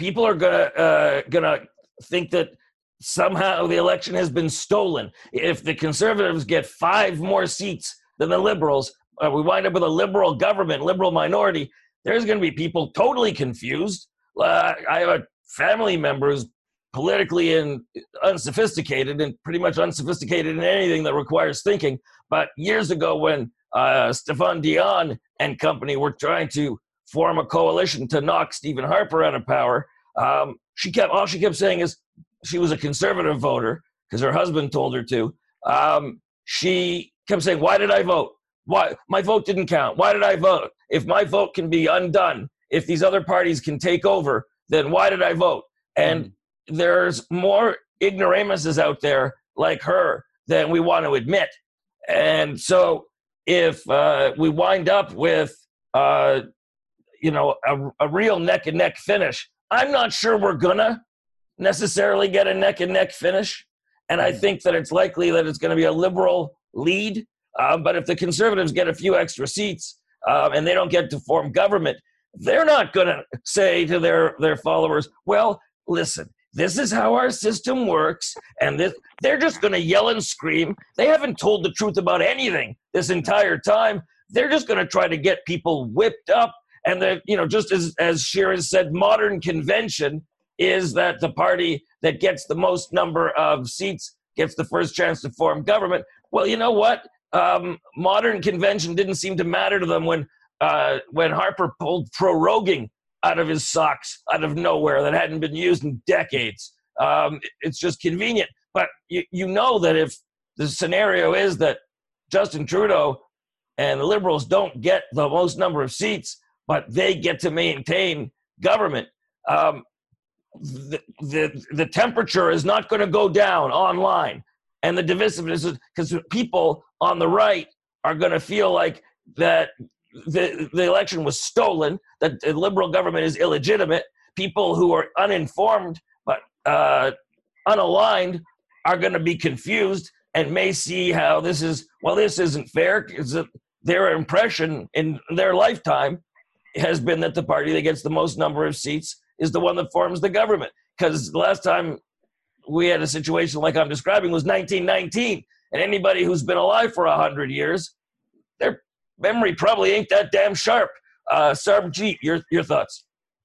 that somehow the election has been stolen. If the Conservatives get 5 more seats than the Liberals, we wind up with a Liberal government, Liberal minority, there's going to be people totally confused. I have a family member who's politically unsophisticated and pretty much unsophisticated in anything that requires thinking. But years ago, when Stéphane Dion and company were trying to form a coalition to knock Stephen Harper out of power, all she kept saying is she was a Conservative voter because her husband told her to. She kept saying, "Why did I vote? Why my vote didn't count? Why did I vote? If my vote can be undone, if these other parties can take over, then why did I vote?" And there's more ignoramuses out there like her than we want to admit. And so if we wind up with a real neck and neck finish, I'm not sure we're gonna necessarily get a neck and neck finish. And I think that it's likely that it's going to be a Liberal lead. But if the Conservatives get a few extra seats and they don't get to form government, they're not going to say to their followers, well, listen, this is how our system works. And they're just going to yell and scream. They haven't told the truth about anything this entire time. They're just going to try to get people whipped up. And just as Sheeran said, modern convention is that the party that gets the most number of seats gets the first chance to form government. Well, you know what? Modern convention didn't seem to matter to them when Harper pulled proroguing out of his socks out of nowhere that hadn't been used in decades. It's just convenient. But you know that if the scenario is that Justin Trudeau and the Liberals don't get the most number of seats, but they get to maintain government, the temperature is not going to go down online. And the divisiveness, because people on the right are going to feel like that the election was stolen, that the Liberal government is illegitimate. People who are uninformed but unaligned are going to be confused and may see how this isn't fair, because their impression in their lifetime has been that the party that gets the most number of seats is the one that forms the government. Because the last time we had a situation like I'm describing was 1919, and anybody who's been alive for 100 years, their memory probably ain't that damn sharp. Sarbjeet, your thoughts?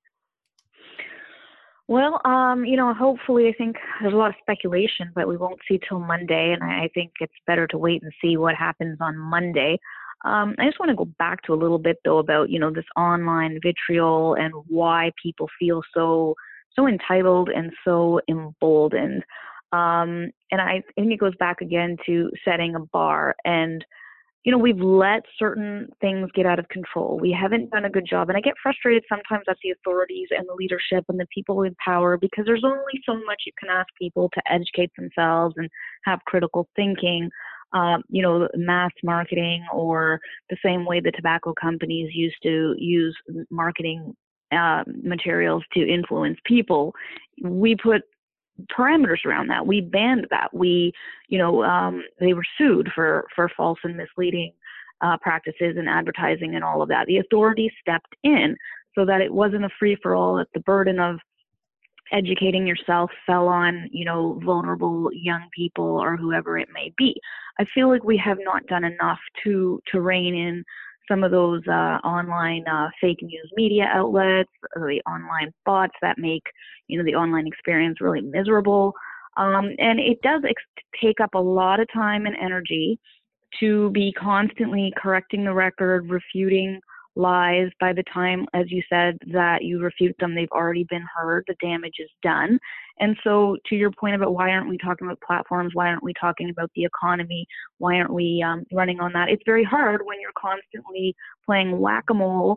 Well, hopefully, I think there's a lot of speculation, but we won't see till Monday, and I think it's better to wait and see what happens on Monday. I just want to go back to a little bit, though, about, this online vitriol and why people feel so entitled and so emboldened. And I think it goes back again to setting a bar. And, we've let certain things get out of control. We haven't done a good job. And I get frustrated sometimes at the authorities and the leadership and the people in power, because there's only so much you can ask people to educate themselves and have critical thinking. Mass marketing, or the same way the tobacco companies used to use marketing materials to influence people. We put parameters around that. We banned that. They were sued for false and misleading practices in advertising and all of that. The authorities stepped in so that it wasn't a free-for-all, that the burden of educating yourself fell on, vulnerable young people or whoever it may be. I feel like we have not done enough to rein in some of those online fake news media outlets, the online bots that make, the online experience really miserable. And it does take up a lot of time and energy to be constantly correcting the record, refuting lies. By the time, as you said, that you refute them, they've already been heard, the damage is done. And so to your point about why aren't we talking about platforms, why aren't we talking about the economy, why aren't we running on that? It's very hard when you're constantly playing whack-a-mole,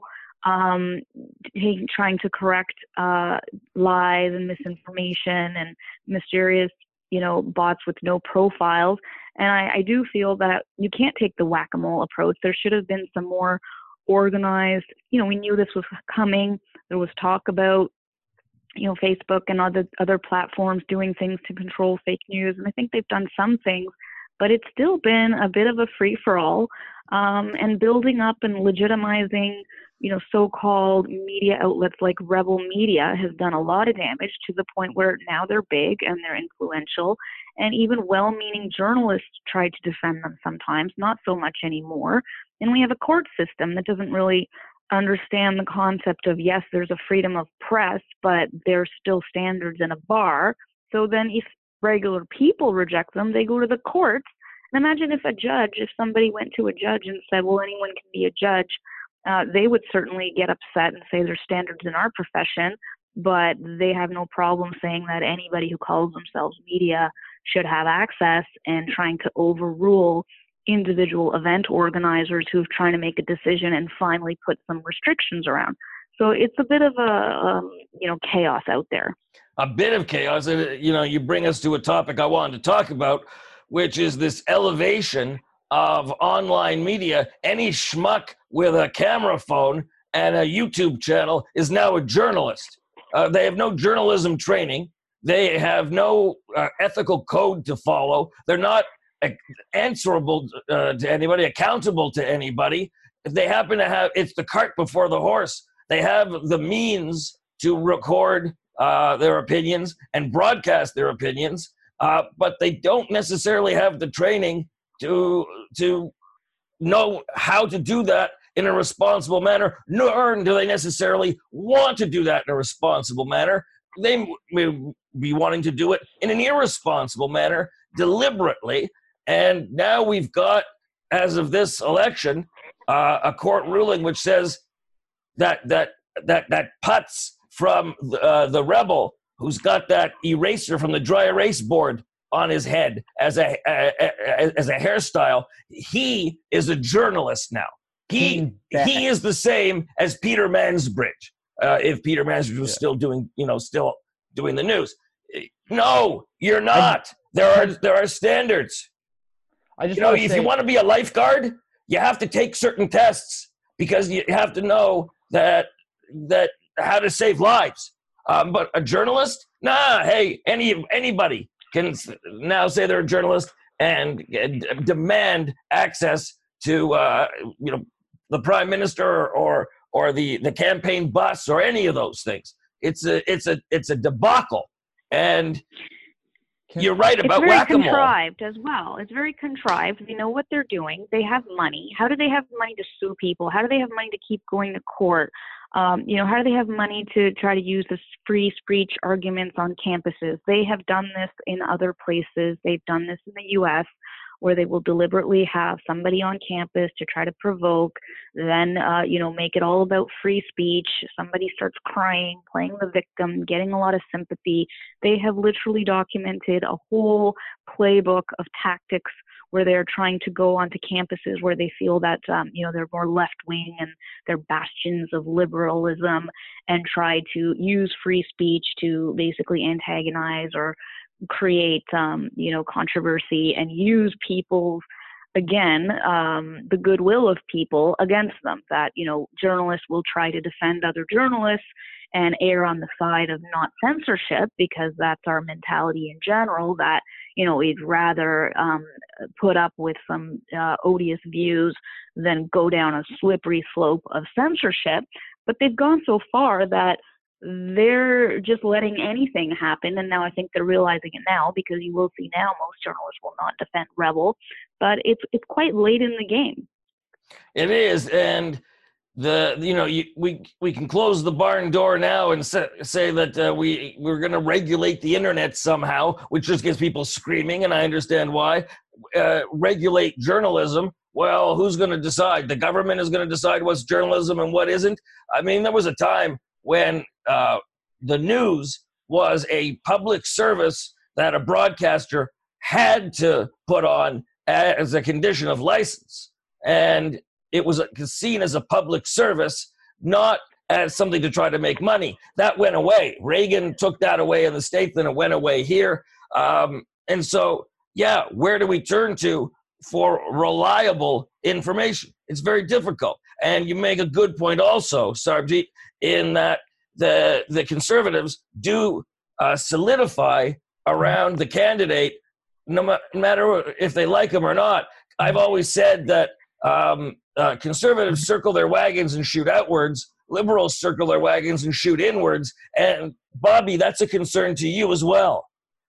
trying to correct lies and misinformation and mysterious, bots with no profiles. And I do feel that you can't take the whack-a-mole approach. There should have been some more organized, we knew this was coming. There was talk about, Facebook and other platforms doing things to control fake news. And I think they've done some things, but it's still been a bit of a free-for-all, and building up and legitimizing, so-called media outlets like Rebel Media has done a lot of damage to the point where now they're big and they're influential. And even well-meaning journalists try to defend them sometimes, not so much anymore. And we have a court system that doesn't really understand the concept of, yes, there's a freedom of press, but there's still standards in a bar. So then if regular people reject them, they go to the courts. And imagine if somebody went to a judge and said, well, anyone can be a judge, they would certainly get upset and say there's standards in our profession, but they have no problem saying that anybody who calls themselves media should have access, and trying to overrule individual event organizers who've trying to make a decision and finally put some restrictions around. So it's a bit of a chaos out there. A bit of chaos. And, you bring us to a topic I wanted to talk about, which is this elevation of online media. Any schmuck with a camera phone and a YouTube channel is now a journalist. They have no journalism training. They have no ethical code to follow. They're not answerable to anybody, accountable to anybody. If they happen to have, it's the cart before the horse. They have the means to record their opinions and broadcast their opinions, but they don't necessarily have the training to know how to do that in a responsible manner, nor do they necessarily want to do that in a responsible manner. They may be wanting to do it in an irresponsible manner, deliberately. And now we've got, as of this election, a court ruling which says that Putz from the Rebel, who's got that eraser from the dry erase board on his head as a hairstyle, he is a journalist now. He is the same as Peter Mansbridge. If Peter Mansbridge was still doing the news. No, you're not. There are standards. If you want to be a lifeguard, you have to take certain tests because you have to know that how to save lives. But a journalist, hey, anybody can now say they're a journalist and demand access to the prime minister or the campaign bus or any of those things. It's a debacle, and you're right about whack-a-mole. It's very contrived as well. It's very contrived. They know what they're doing. They have money. How do they have money to sue people? How do they have money to keep going to court? How do they have money to try to use this free speech arguments on campuses? They have done this in other places. They've done this in the U.S., where they will deliberately have somebody on campus to try to provoke, then, make it all about free speech. Somebody starts crying, playing the victim, getting a lot of sympathy. They have literally documented a whole playbook of tactics where they're trying to go onto campuses where they feel that, they're more left-wing and they're bastions of liberalism, and try to use free speech to basically antagonize or create, controversy, and use people's, the goodwill of people against them. That, journalists will try to defend other journalists and err on the side of not censorship, because that's our mentality in general, that, we'd rather put up with some odious views than go down a slippery slope of censorship. But they've gone so far that they're just letting anything happen. And now I think they're realizing it now, because you will see now most journalists will not defend Rebel, but it's quite late in the game. It is, and we can close the barn door now and say that we're going to regulate the internet somehow, which just gets people screaming, and I understand why. Regulate journalism. Well, who's going to decide? The government is going to decide what's journalism and what isn't. I mean, there was a time when the news was a public service that a broadcaster had to put on as a condition of license, and it was seen as a public service, not as something to try to make money. That went away. Reagan took that away in the States, then it went away here. And so, yeah, where do we turn to for reliable information? It's very difficult. And you make a good point also, Sarbjeet, in that the conservatives do solidify around the candidate, no matter if they like him or not. I've always said that conservatives circle their wagons and shoot outwards. Liberals circle their wagons and shoot inwards. And Bobby, that's a concern to you as well.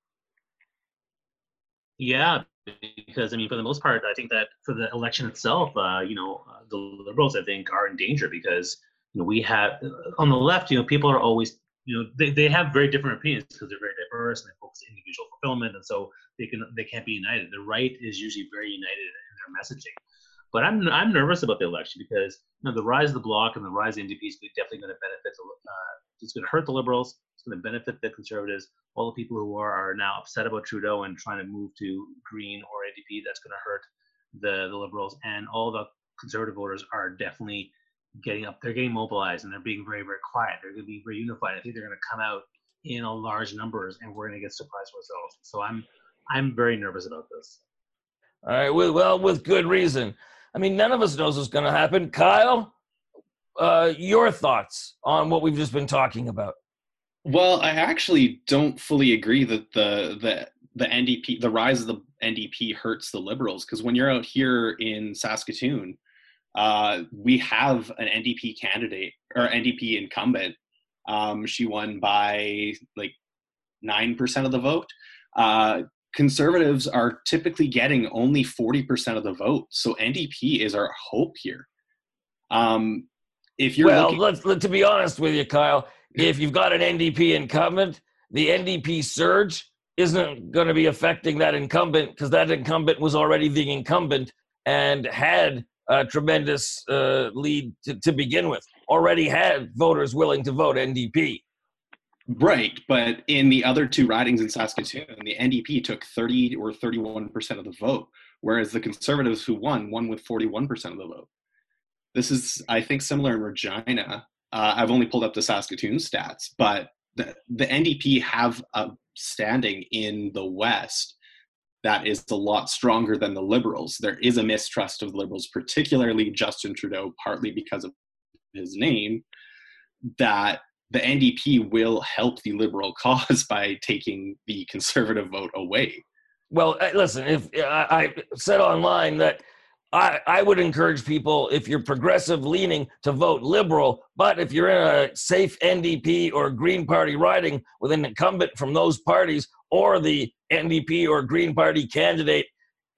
Yeah, because I mean, for the most part, I think that for the election itself, the Liberals, I think, are in danger because we have on the left, people are always, they have very different opinions because they're very diverse and they focus on individual fulfillment, and so they can't be united. The right is usually very united in their messaging. But I'm nervous about the election because the rise of the bloc and the rise of the NDP is definitely going to benefit. It's going to hurt the Liberals. It's going to benefit the Conservatives. All the people who are now upset about Trudeau and trying to move to Green or NDP, that's going to hurt the Liberals. And all the Conservative voters are definitely getting up. They're getting mobilized and they're being very, very quiet. They're going to be very unified. I think they're going to come out in a large numbers, and we're going to get surprise results. So I'm very nervous about this. All right. Well, with good reason. I mean, none of us knows what's going to happen. Kyle, your thoughts on what we've just been talking about? Well, I actually don't fully agree that the NDP, the rise of the NDP hurts the Liberals, because when you're out here in Saskatoon, we have an NDP candidate or NDP incumbent. She won by like 9% of the vote. Conservatives are typically getting only 40% of the vote. So NDP is our hope here. If you're to be honest with you, Kyle, if you've got an NDP incumbent, the NDP surge isn't going to be affecting that incumbent because that incumbent was already the incumbent and had a tremendous lead to begin with, already had voters willing to vote NDP. Right, but in the other two ridings in Saskatoon, the NDP took 30 or 31% of the vote, whereas the Conservatives who won with 41% of the vote. This is, I think, similar in Regina. I've only pulled up the Saskatoon stats, but the NDP have a standing in the West that is a lot stronger than the Liberals. There is a mistrust of the Liberals, particularly Justin Trudeau, partly because of his name, that the NDP will help the Liberal cause by taking the Conservative vote away. Well, listen, if I said online that I would encourage people, if you're progressive leaning, to vote Liberal, but if you're in a safe NDP or Green Party riding with an incumbent from those parties, or the NDP or Green Party candidate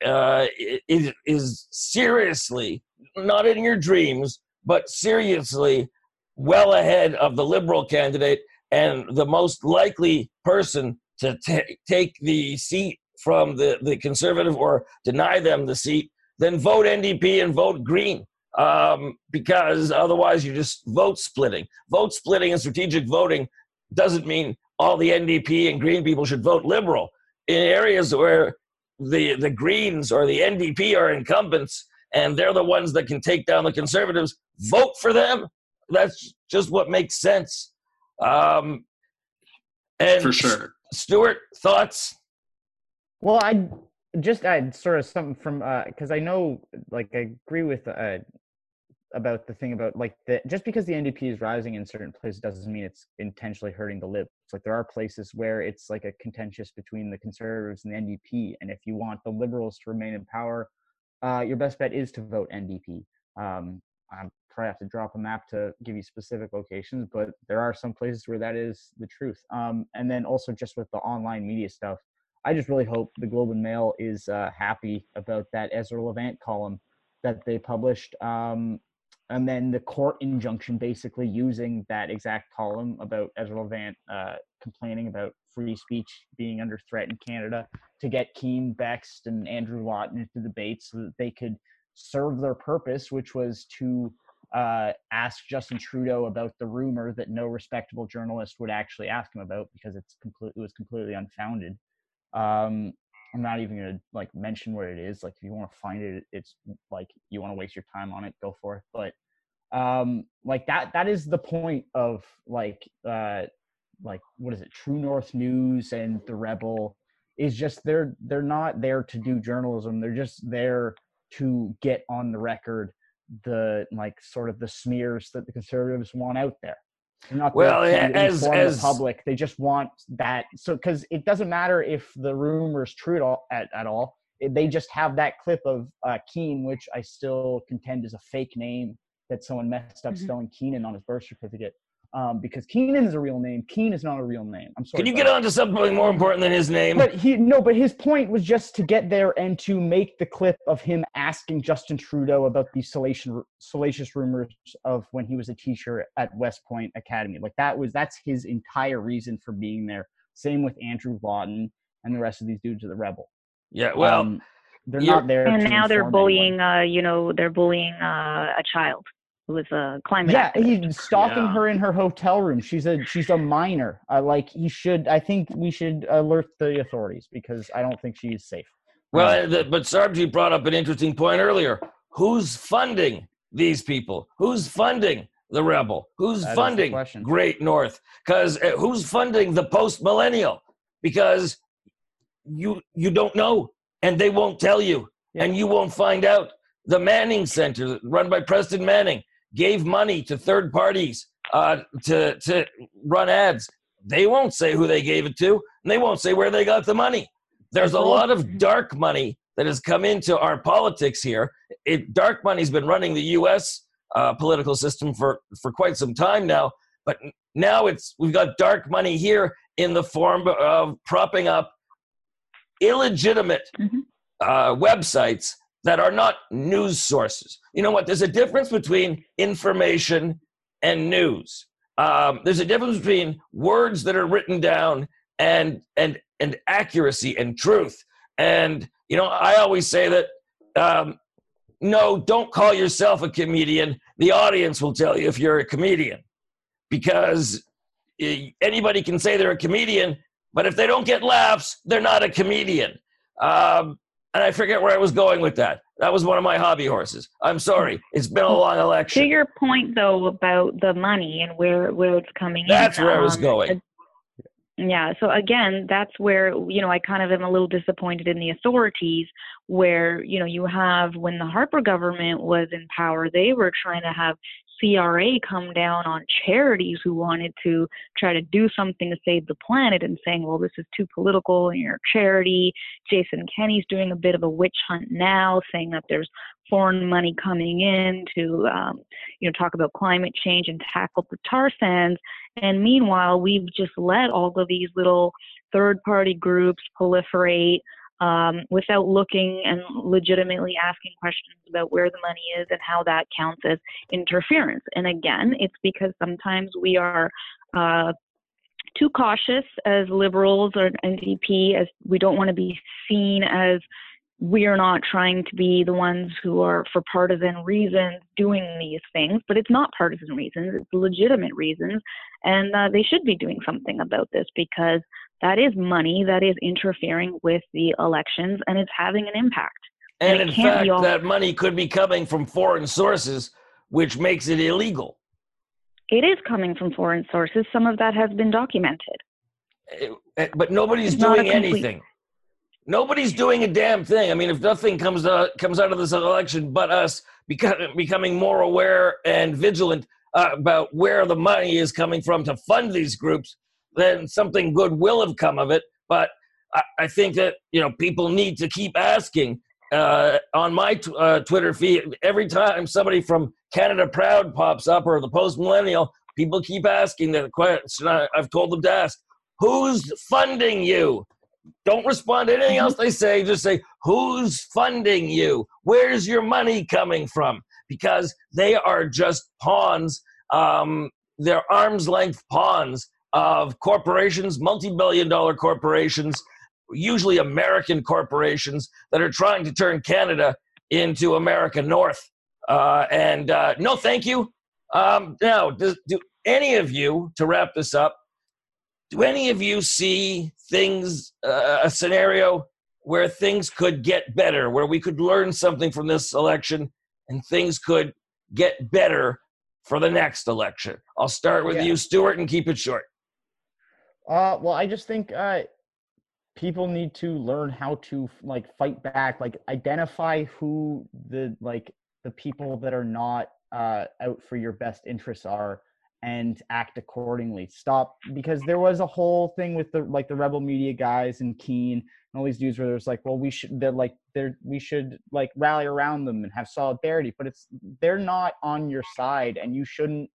is seriously, not in your dreams, but seriously well ahead of the Liberal candidate and the most likely person to take the seat from the Conservative or deny them the seat, then vote NDP and vote Green, because otherwise you're just vote splitting. Vote splitting and strategic voting doesn't mean all the NDP and Green people should vote Liberal. In areas where the Greens or the NDP are incumbents and they're the ones that can take down the Conservatives, vote for them. That's just what makes sense. And for sure. Stuart, thoughts? Well, I'd add sort of something from because I know, like, I agree with about the thing about just because the NDP is rising in certain places doesn't mean it's intentionally hurting the Libs. Like, there are places where it's like a contentious between the Conservatives and the NDP, and if you want the Liberals to remain in power, your best bet is to vote NDP. I'm probably have to drop a map to give you specific locations, but there are some places where that is the truth. And then also just with the online media stuff, I just really hope the Globe and Mail is happy about that Ezra Levant column that they published. And then the court injunction basically using that exact column about Ezra Levant complaining about free speech being under threat in Canada to get Keane, Bext, and Andrew Lawton into debates so that they could serve their purpose, which was to ask Justin Trudeau about the rumor that no respectable journalist would actually ask him about because it was completely unfounded. I'm not even going to like mention what it is. Like if you want to find it, it's like you want to waste your time on it, go for it. But like that is the point of like what is it? True North News and the Rebel is just they're not there to do journalism. They're just there to get on the record the like sort of the smears that the Conservatives want out there. They're not well, there to as the public. They just want that. So because it doesn't matter if the rumor is true at all. They just have that clip of Keane, which I still contend is a fake name that someone messed up spelling Keenan on his birth certificate. Because Keenan is a real name. Keane is not a real name. I'm sorry. Can you get on to something more important than his name? But his point was just to get there and to make the clip of him asking Justin Trudeau about these salacious rumors of when he was a teacher at West Point Academy. Like that's his entire reason for being there. Same with Andrew Lawton and the rest of these dudes of the Rebel. Yeah, well, they're not there. And to now they're bullying. anyone. They're bullying a child who was a climate. Yeah, activist. he's stalking her in her hotel room. She's a minor. I think we should alert the authorities because I don't think she's safe. Well, but Sarbji brought up an interesting point earlier. Who's funding these people? Who's funding the Rebel? Who's funding Great North? Because who's funding the post-millennial? Because you don't know, and they won't tell you, and you won't find out. The Manning Center, run by Preston Manning, gave money to third parties to run ads. They won't say who they gave it to, and they won't say where they got the money. There's a lot of dark money that has come into our politics here. Dark money's been running the U.S. Political system for quite some time now, but now we've got dark money here in the form of propping up illegitimate websites that are not news sources. You know what? There's a difference between information and news. There's a difference between words that are written down and accuracy and truth. And, I always say that, no, don't call yourself a comedian. The audience will tell you if you're a comedian, because anybody can say they're a comedian, but if they don't get laughs, they're not a comedian. And I forget where I was going with that. That was one of my hobby horses. I'm sorry. It's been a long election. To your point, though, about the money and where it's coming in. That's where I was going. Yeah. So again, that's where, I kind of am a little disappointed in the authorities where, you have when the Harper government was in power, they were trying to have CRA come down on charities who wanted to try to do something to save the planet and saying, well, this is too political and you're a charity. Jason Kenney's doing a bit of a witch hunt now, saying that there's foreign money coming in to, talk about climate change and tackle the tar sands. And meanwhile, we've just let all of these little third-party groups proliferate without looking and legitimately asking questions about where the money is and how that counts as interference. And again, it's because sometimes we are too cautious as liberals or NDP, as we don't want to be seen as we are not trying to be the ones who are for partisan reasons doing these things, but it's not partisan reasons, it's legitimate reasons. And they should be doing something about this because that is money that is interfering with the elections and it's having an impact. And in fact, that money could be coming from foreign sources, which makes it illegal. It is coming from foreign sources. Some of that has been documented. But nobody's doing anything. Nobody's doing a damn thing. I mean, if nothing comes out of this election but us becoming more aware and vigilant about where the money is coming from to fund these groups, then something good will have come of it. But I think that, people need to keep asking. On my Twitter feed, every time somebody from Canada Proud pops up or the post-millennial, people keep asking the question I've told them to ask, who's funding you? Don't respond to anything else they say. Just say, Who's funding you? Where's your money coming from? Because they are just pawns. They're arm's length pawns of corporations, multi-billion-dollar corporations, usually American corporations that are trying to turn Canada into America North. No, thank you. Now, do any of you, to wrap this up, do any of you see things, a scenario where things could get better, where we could learn something from this election and things could get better for the next election? I'll start with you, Stuart, and keep it short. Well, I just think people need to learn how to fight back, identify who the people that are not out for your best interests are, and act accordingly. Stop, because there was a whole thing with the Rebel Media guys and Keane and all these dudes where there's we should rally around them and have solidarity, but they're not on your side, and you shouldn't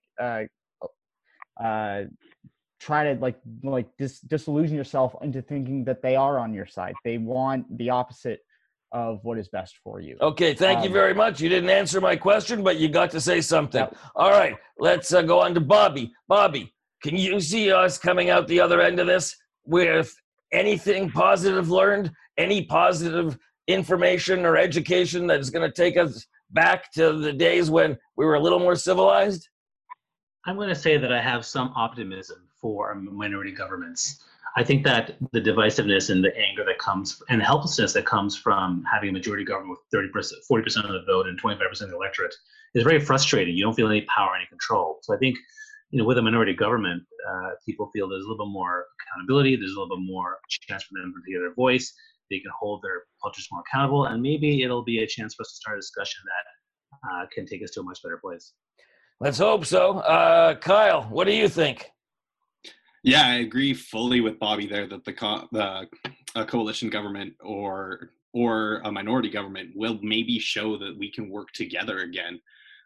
try to disillusion yourself into thinking that they are on your side. They want the opposite of what is best for you. Okay, thank you very much. You didn't answer my question, but you got to say something. Yep. All right, let's go on to Bobby. Bobby, can you see us coming out the other end of this with anything positive learned, any positive information or education that is going to take us back to the days when we were a little more civilized? I'm going to say that I have some optimism for minority governments. I think that the divisiveness and the anger that comes and the helplessness that comes from having a majority government with 30%, 40% of the vote and 25% of the electorate is very frustrating. You don't feel any power, any control. So I think, with a minority government, people feel there's a little bit more accountability. There's a little bit more chance for them to get their voice. They can hold their politicians more accountable, and maybe it'll be a chance for us to start a discussion that can take us to a much better place. Let's hope so. Kyle, what do you think? Yeah, I agree fully with Bobby there that the coalition government or a minority government will maybe show that we can work together again.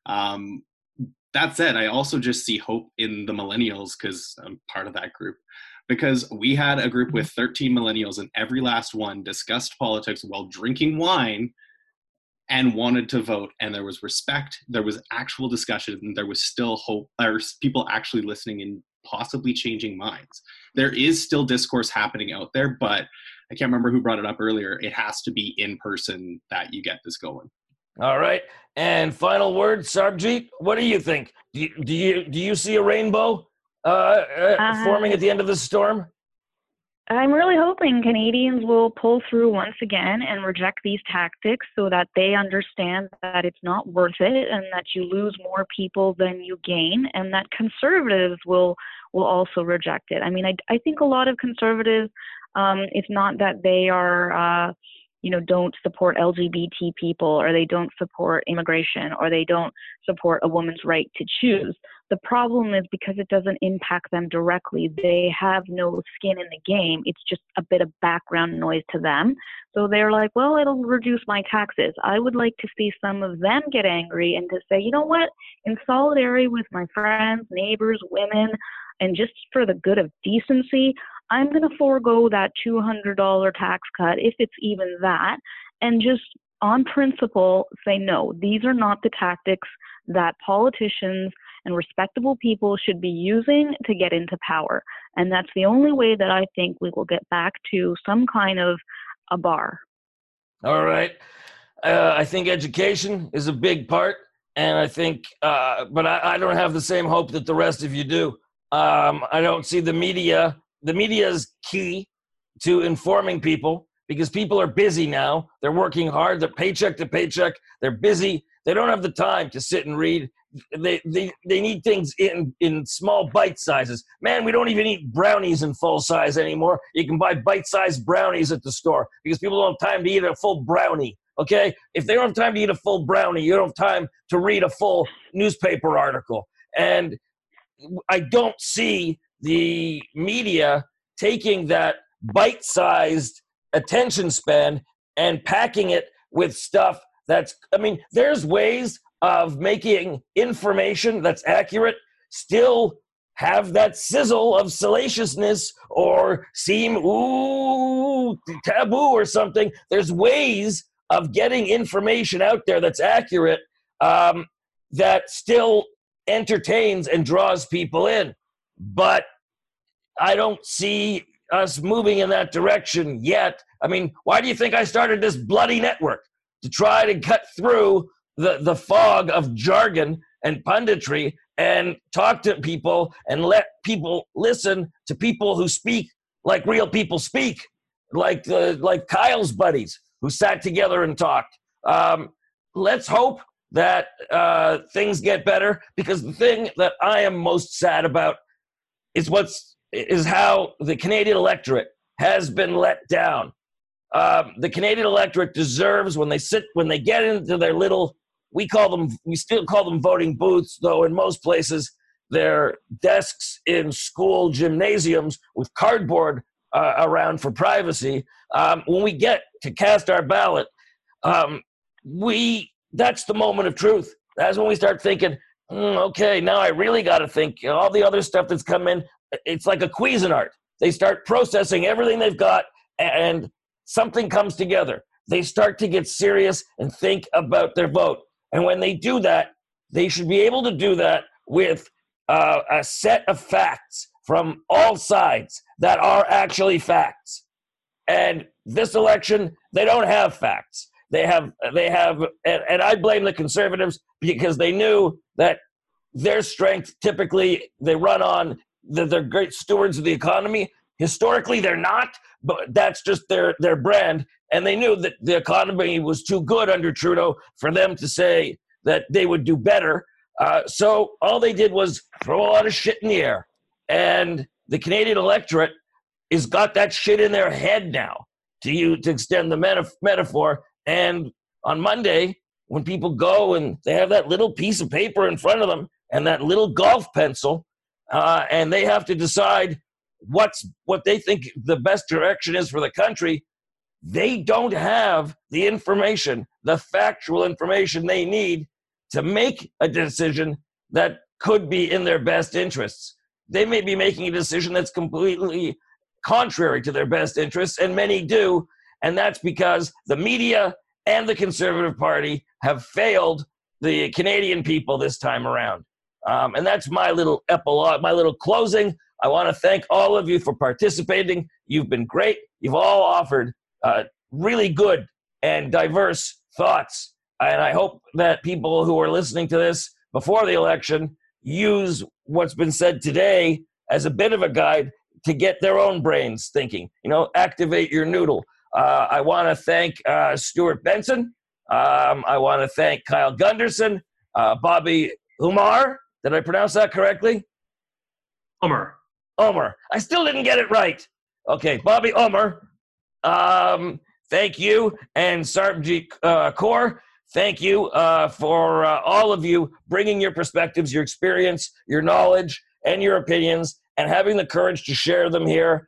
That said, I also just see hope in the millennials, because I'm part of that group. Because we had a group with 13 millennials, and every last one discussed politics while drinking wine and wanted to vote, and there was respect, there was actual discussion, and there was still hope. There's people actually listening and possibly changing minds. There is still discourse happening out there, but I can't remember who brought it up earlier. It has to be in person that you get this going. All right. And final word, Sarbjeet, what do you think? Do you see a rainbow forming at the end of the storm? I'm really hoping Canadians will pull through once again and reject these tactics so that they understand that it's not worth it and that you lose more people than you gain, and that conservatives will also reject it. I mean, I think a lot of conservatives, it's not that they are, don't support LGBT people, or they don't support immigration, or they don't support a woman's right to choose. The problem is because it doesn't impact them directly. They have no skin in the game. It's just a bit of background noise to them. So they're like, well, it'll reduce my taxes. I would like to see some of them get angry and to say, you know what, in solidarity with my friends, neighbors, women, and just for the good of decency, I'm going to forego that $200 tax cut, if it's even that, and just on principle say, no, these are not the tactics that politicians and respectable people should be using to get into power. And that's the only way that I think we will get back to some kind of a bar. All right. I think education is a big part, and I think, but I don't have the same hope that the rest of you do. I don't see the media. The media is key to informing people because people are busy now. They're working hard. They're paycheck to paycheck. They're busy. They don't have the time to sit and read. They need things in small bite sizes. Man, we don't even eat brownies in full size anymore. You can buy bite-sized brownies at the store because people don't have time to eat a full brownie, okay? If they don't have time to eat a full brownie, you don't have time to read a full newspaper article. And I don't see the media taking that bite-sized attention span and packing it with stuff there's ways of making information that's accurate still have that sizzle of salaciousness or seem taboo or something. There's ways of getting information out there that's accurate, that still entertains and draws people in. But I don't see us moving in that direction yet. I mean, why do you think I started this bloody network? To try to cut through the fog of jargon and punditry and talk to people and let people listen to people who speak like real people speak, like Kyle's buddies who sat together and talked. Let's hope that things get better, because the thing that I am most sad about is how the Canadian electorate has been let down. The Canadian electorate deserves, when they get into their little, we still call them voting booths, though in most places they're desks in school gymnasiums with cardboard around for privacy. When we get to cast our ballot, that's the moment of truth. That's when we start thinking, okay, now I really got to think. All the other stuff that's come in, it's like a Cuisinart. They start processing everything they've got, and something comes together. They start to get serious and think about their vote. And when they do that, they should be able to do that with a set of facts from all sides that are actually facts. And this election, they don't have facts. They have, and I blame the Conservatives, because they knew that their strength, typically they run on, they're great stewards of the economy. Historically, they're not, but that's just their brand. And they knew that the economy was too good under Trudeau for them to say that they would do better. So all they did was throw a lot of shit in the air. And the Canadian electorate has got that shit in their head now, to extend the metaphor. And on Monday, when people go and they have that little piece of paper in front of them and that little golf pencil, and they have to decide what they think the best direction is for the country, they don't have the information, the factual information they need to make a decision that could be in their best interests. They may be making a decision that's completely contrary to their best interests, and many do, and that's because the media and the Conservative Party have failed the Canadian people this time around. And that's my little epilogue, my little closing. I want to thank all of you for participating. You've been great. You've all offered really good and diverse thoughts. And I hope that people who are listening to this before the election use what's been said today as a bit of a guide to get their own brains thinking. Activate your noodle. I want to thank Stuart Benson. I want to thank Kyle Gunderson, Bobby Umar. Did I pronounce that correctly? Umar. I still didn't get it right. Okay, Bobby Umar. Thank you. And Sarbjeet Kaur, thank you for all of you bringing your perspectives, your experience, your knowledge, and your opinions, and having the courage to share them here.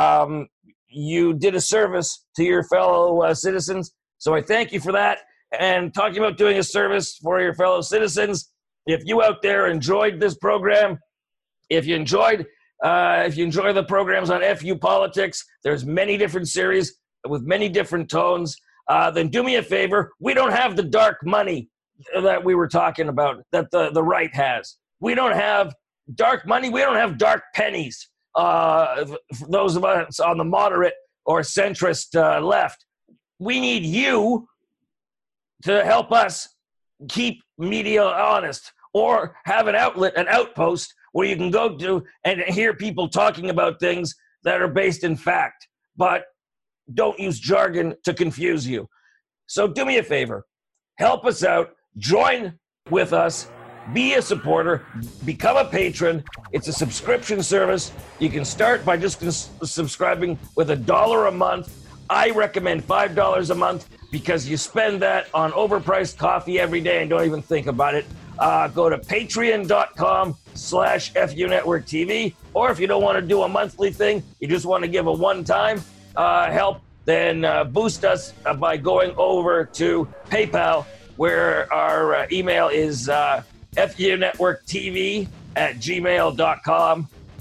You did a service to your fellow citizens, so I thank you for that. And talking about doing a service for your fellow citizens, if you out there enjoyed this program, if you enjoy the programs on FU Politics, there's many different series with many different tones, then do me a favor. We don't have the dark money that we were talking about that the right has. We don't have dark money. We don't have dark pennies. Those of us on the moderate or centrist left. We need you to help us keep media honest, or have an outlet, an outpost where you can go to and hear people talking about things that are based in fact, but don't use jargon to confuse you. So do me a favor, help us out, join with us, be a supporter, become a patron. It's a subscription service. You can start by just subscribing with $1 a month. I recommend $5 a month, because you spend that on overpriced coffee every day and don't even think about it. Go to patreon.com/FU Network TV. Or if you don't want to do a monthly thing, you just want to give a one-time help, then boost us by going over to PayPal, where our email is FUNetworkTV@gmail.com.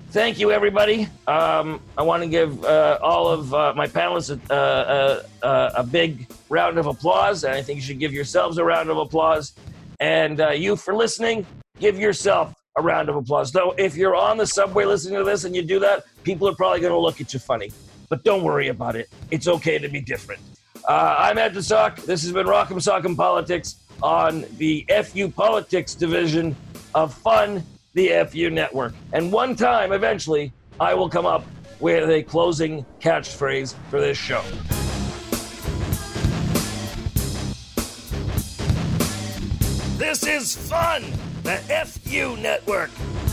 Thank you, everybody. I want to give all of my panelists a big round of applause, and I think you should give yourselves a round of applause. And you, for listening, give yourself a round of applause. Though, if you're on the subway listening to this and you do that, people are probably going to look at you funny. But don't worry about it. It's okay to be different. I'm Ed DeSock. This has been Rock'em Sock'em Politics on the FU Politics division of Fun, the FU Network. And one time, eventually, I will come up with a closing catchphrase for this show. This is Fun, the FU Network.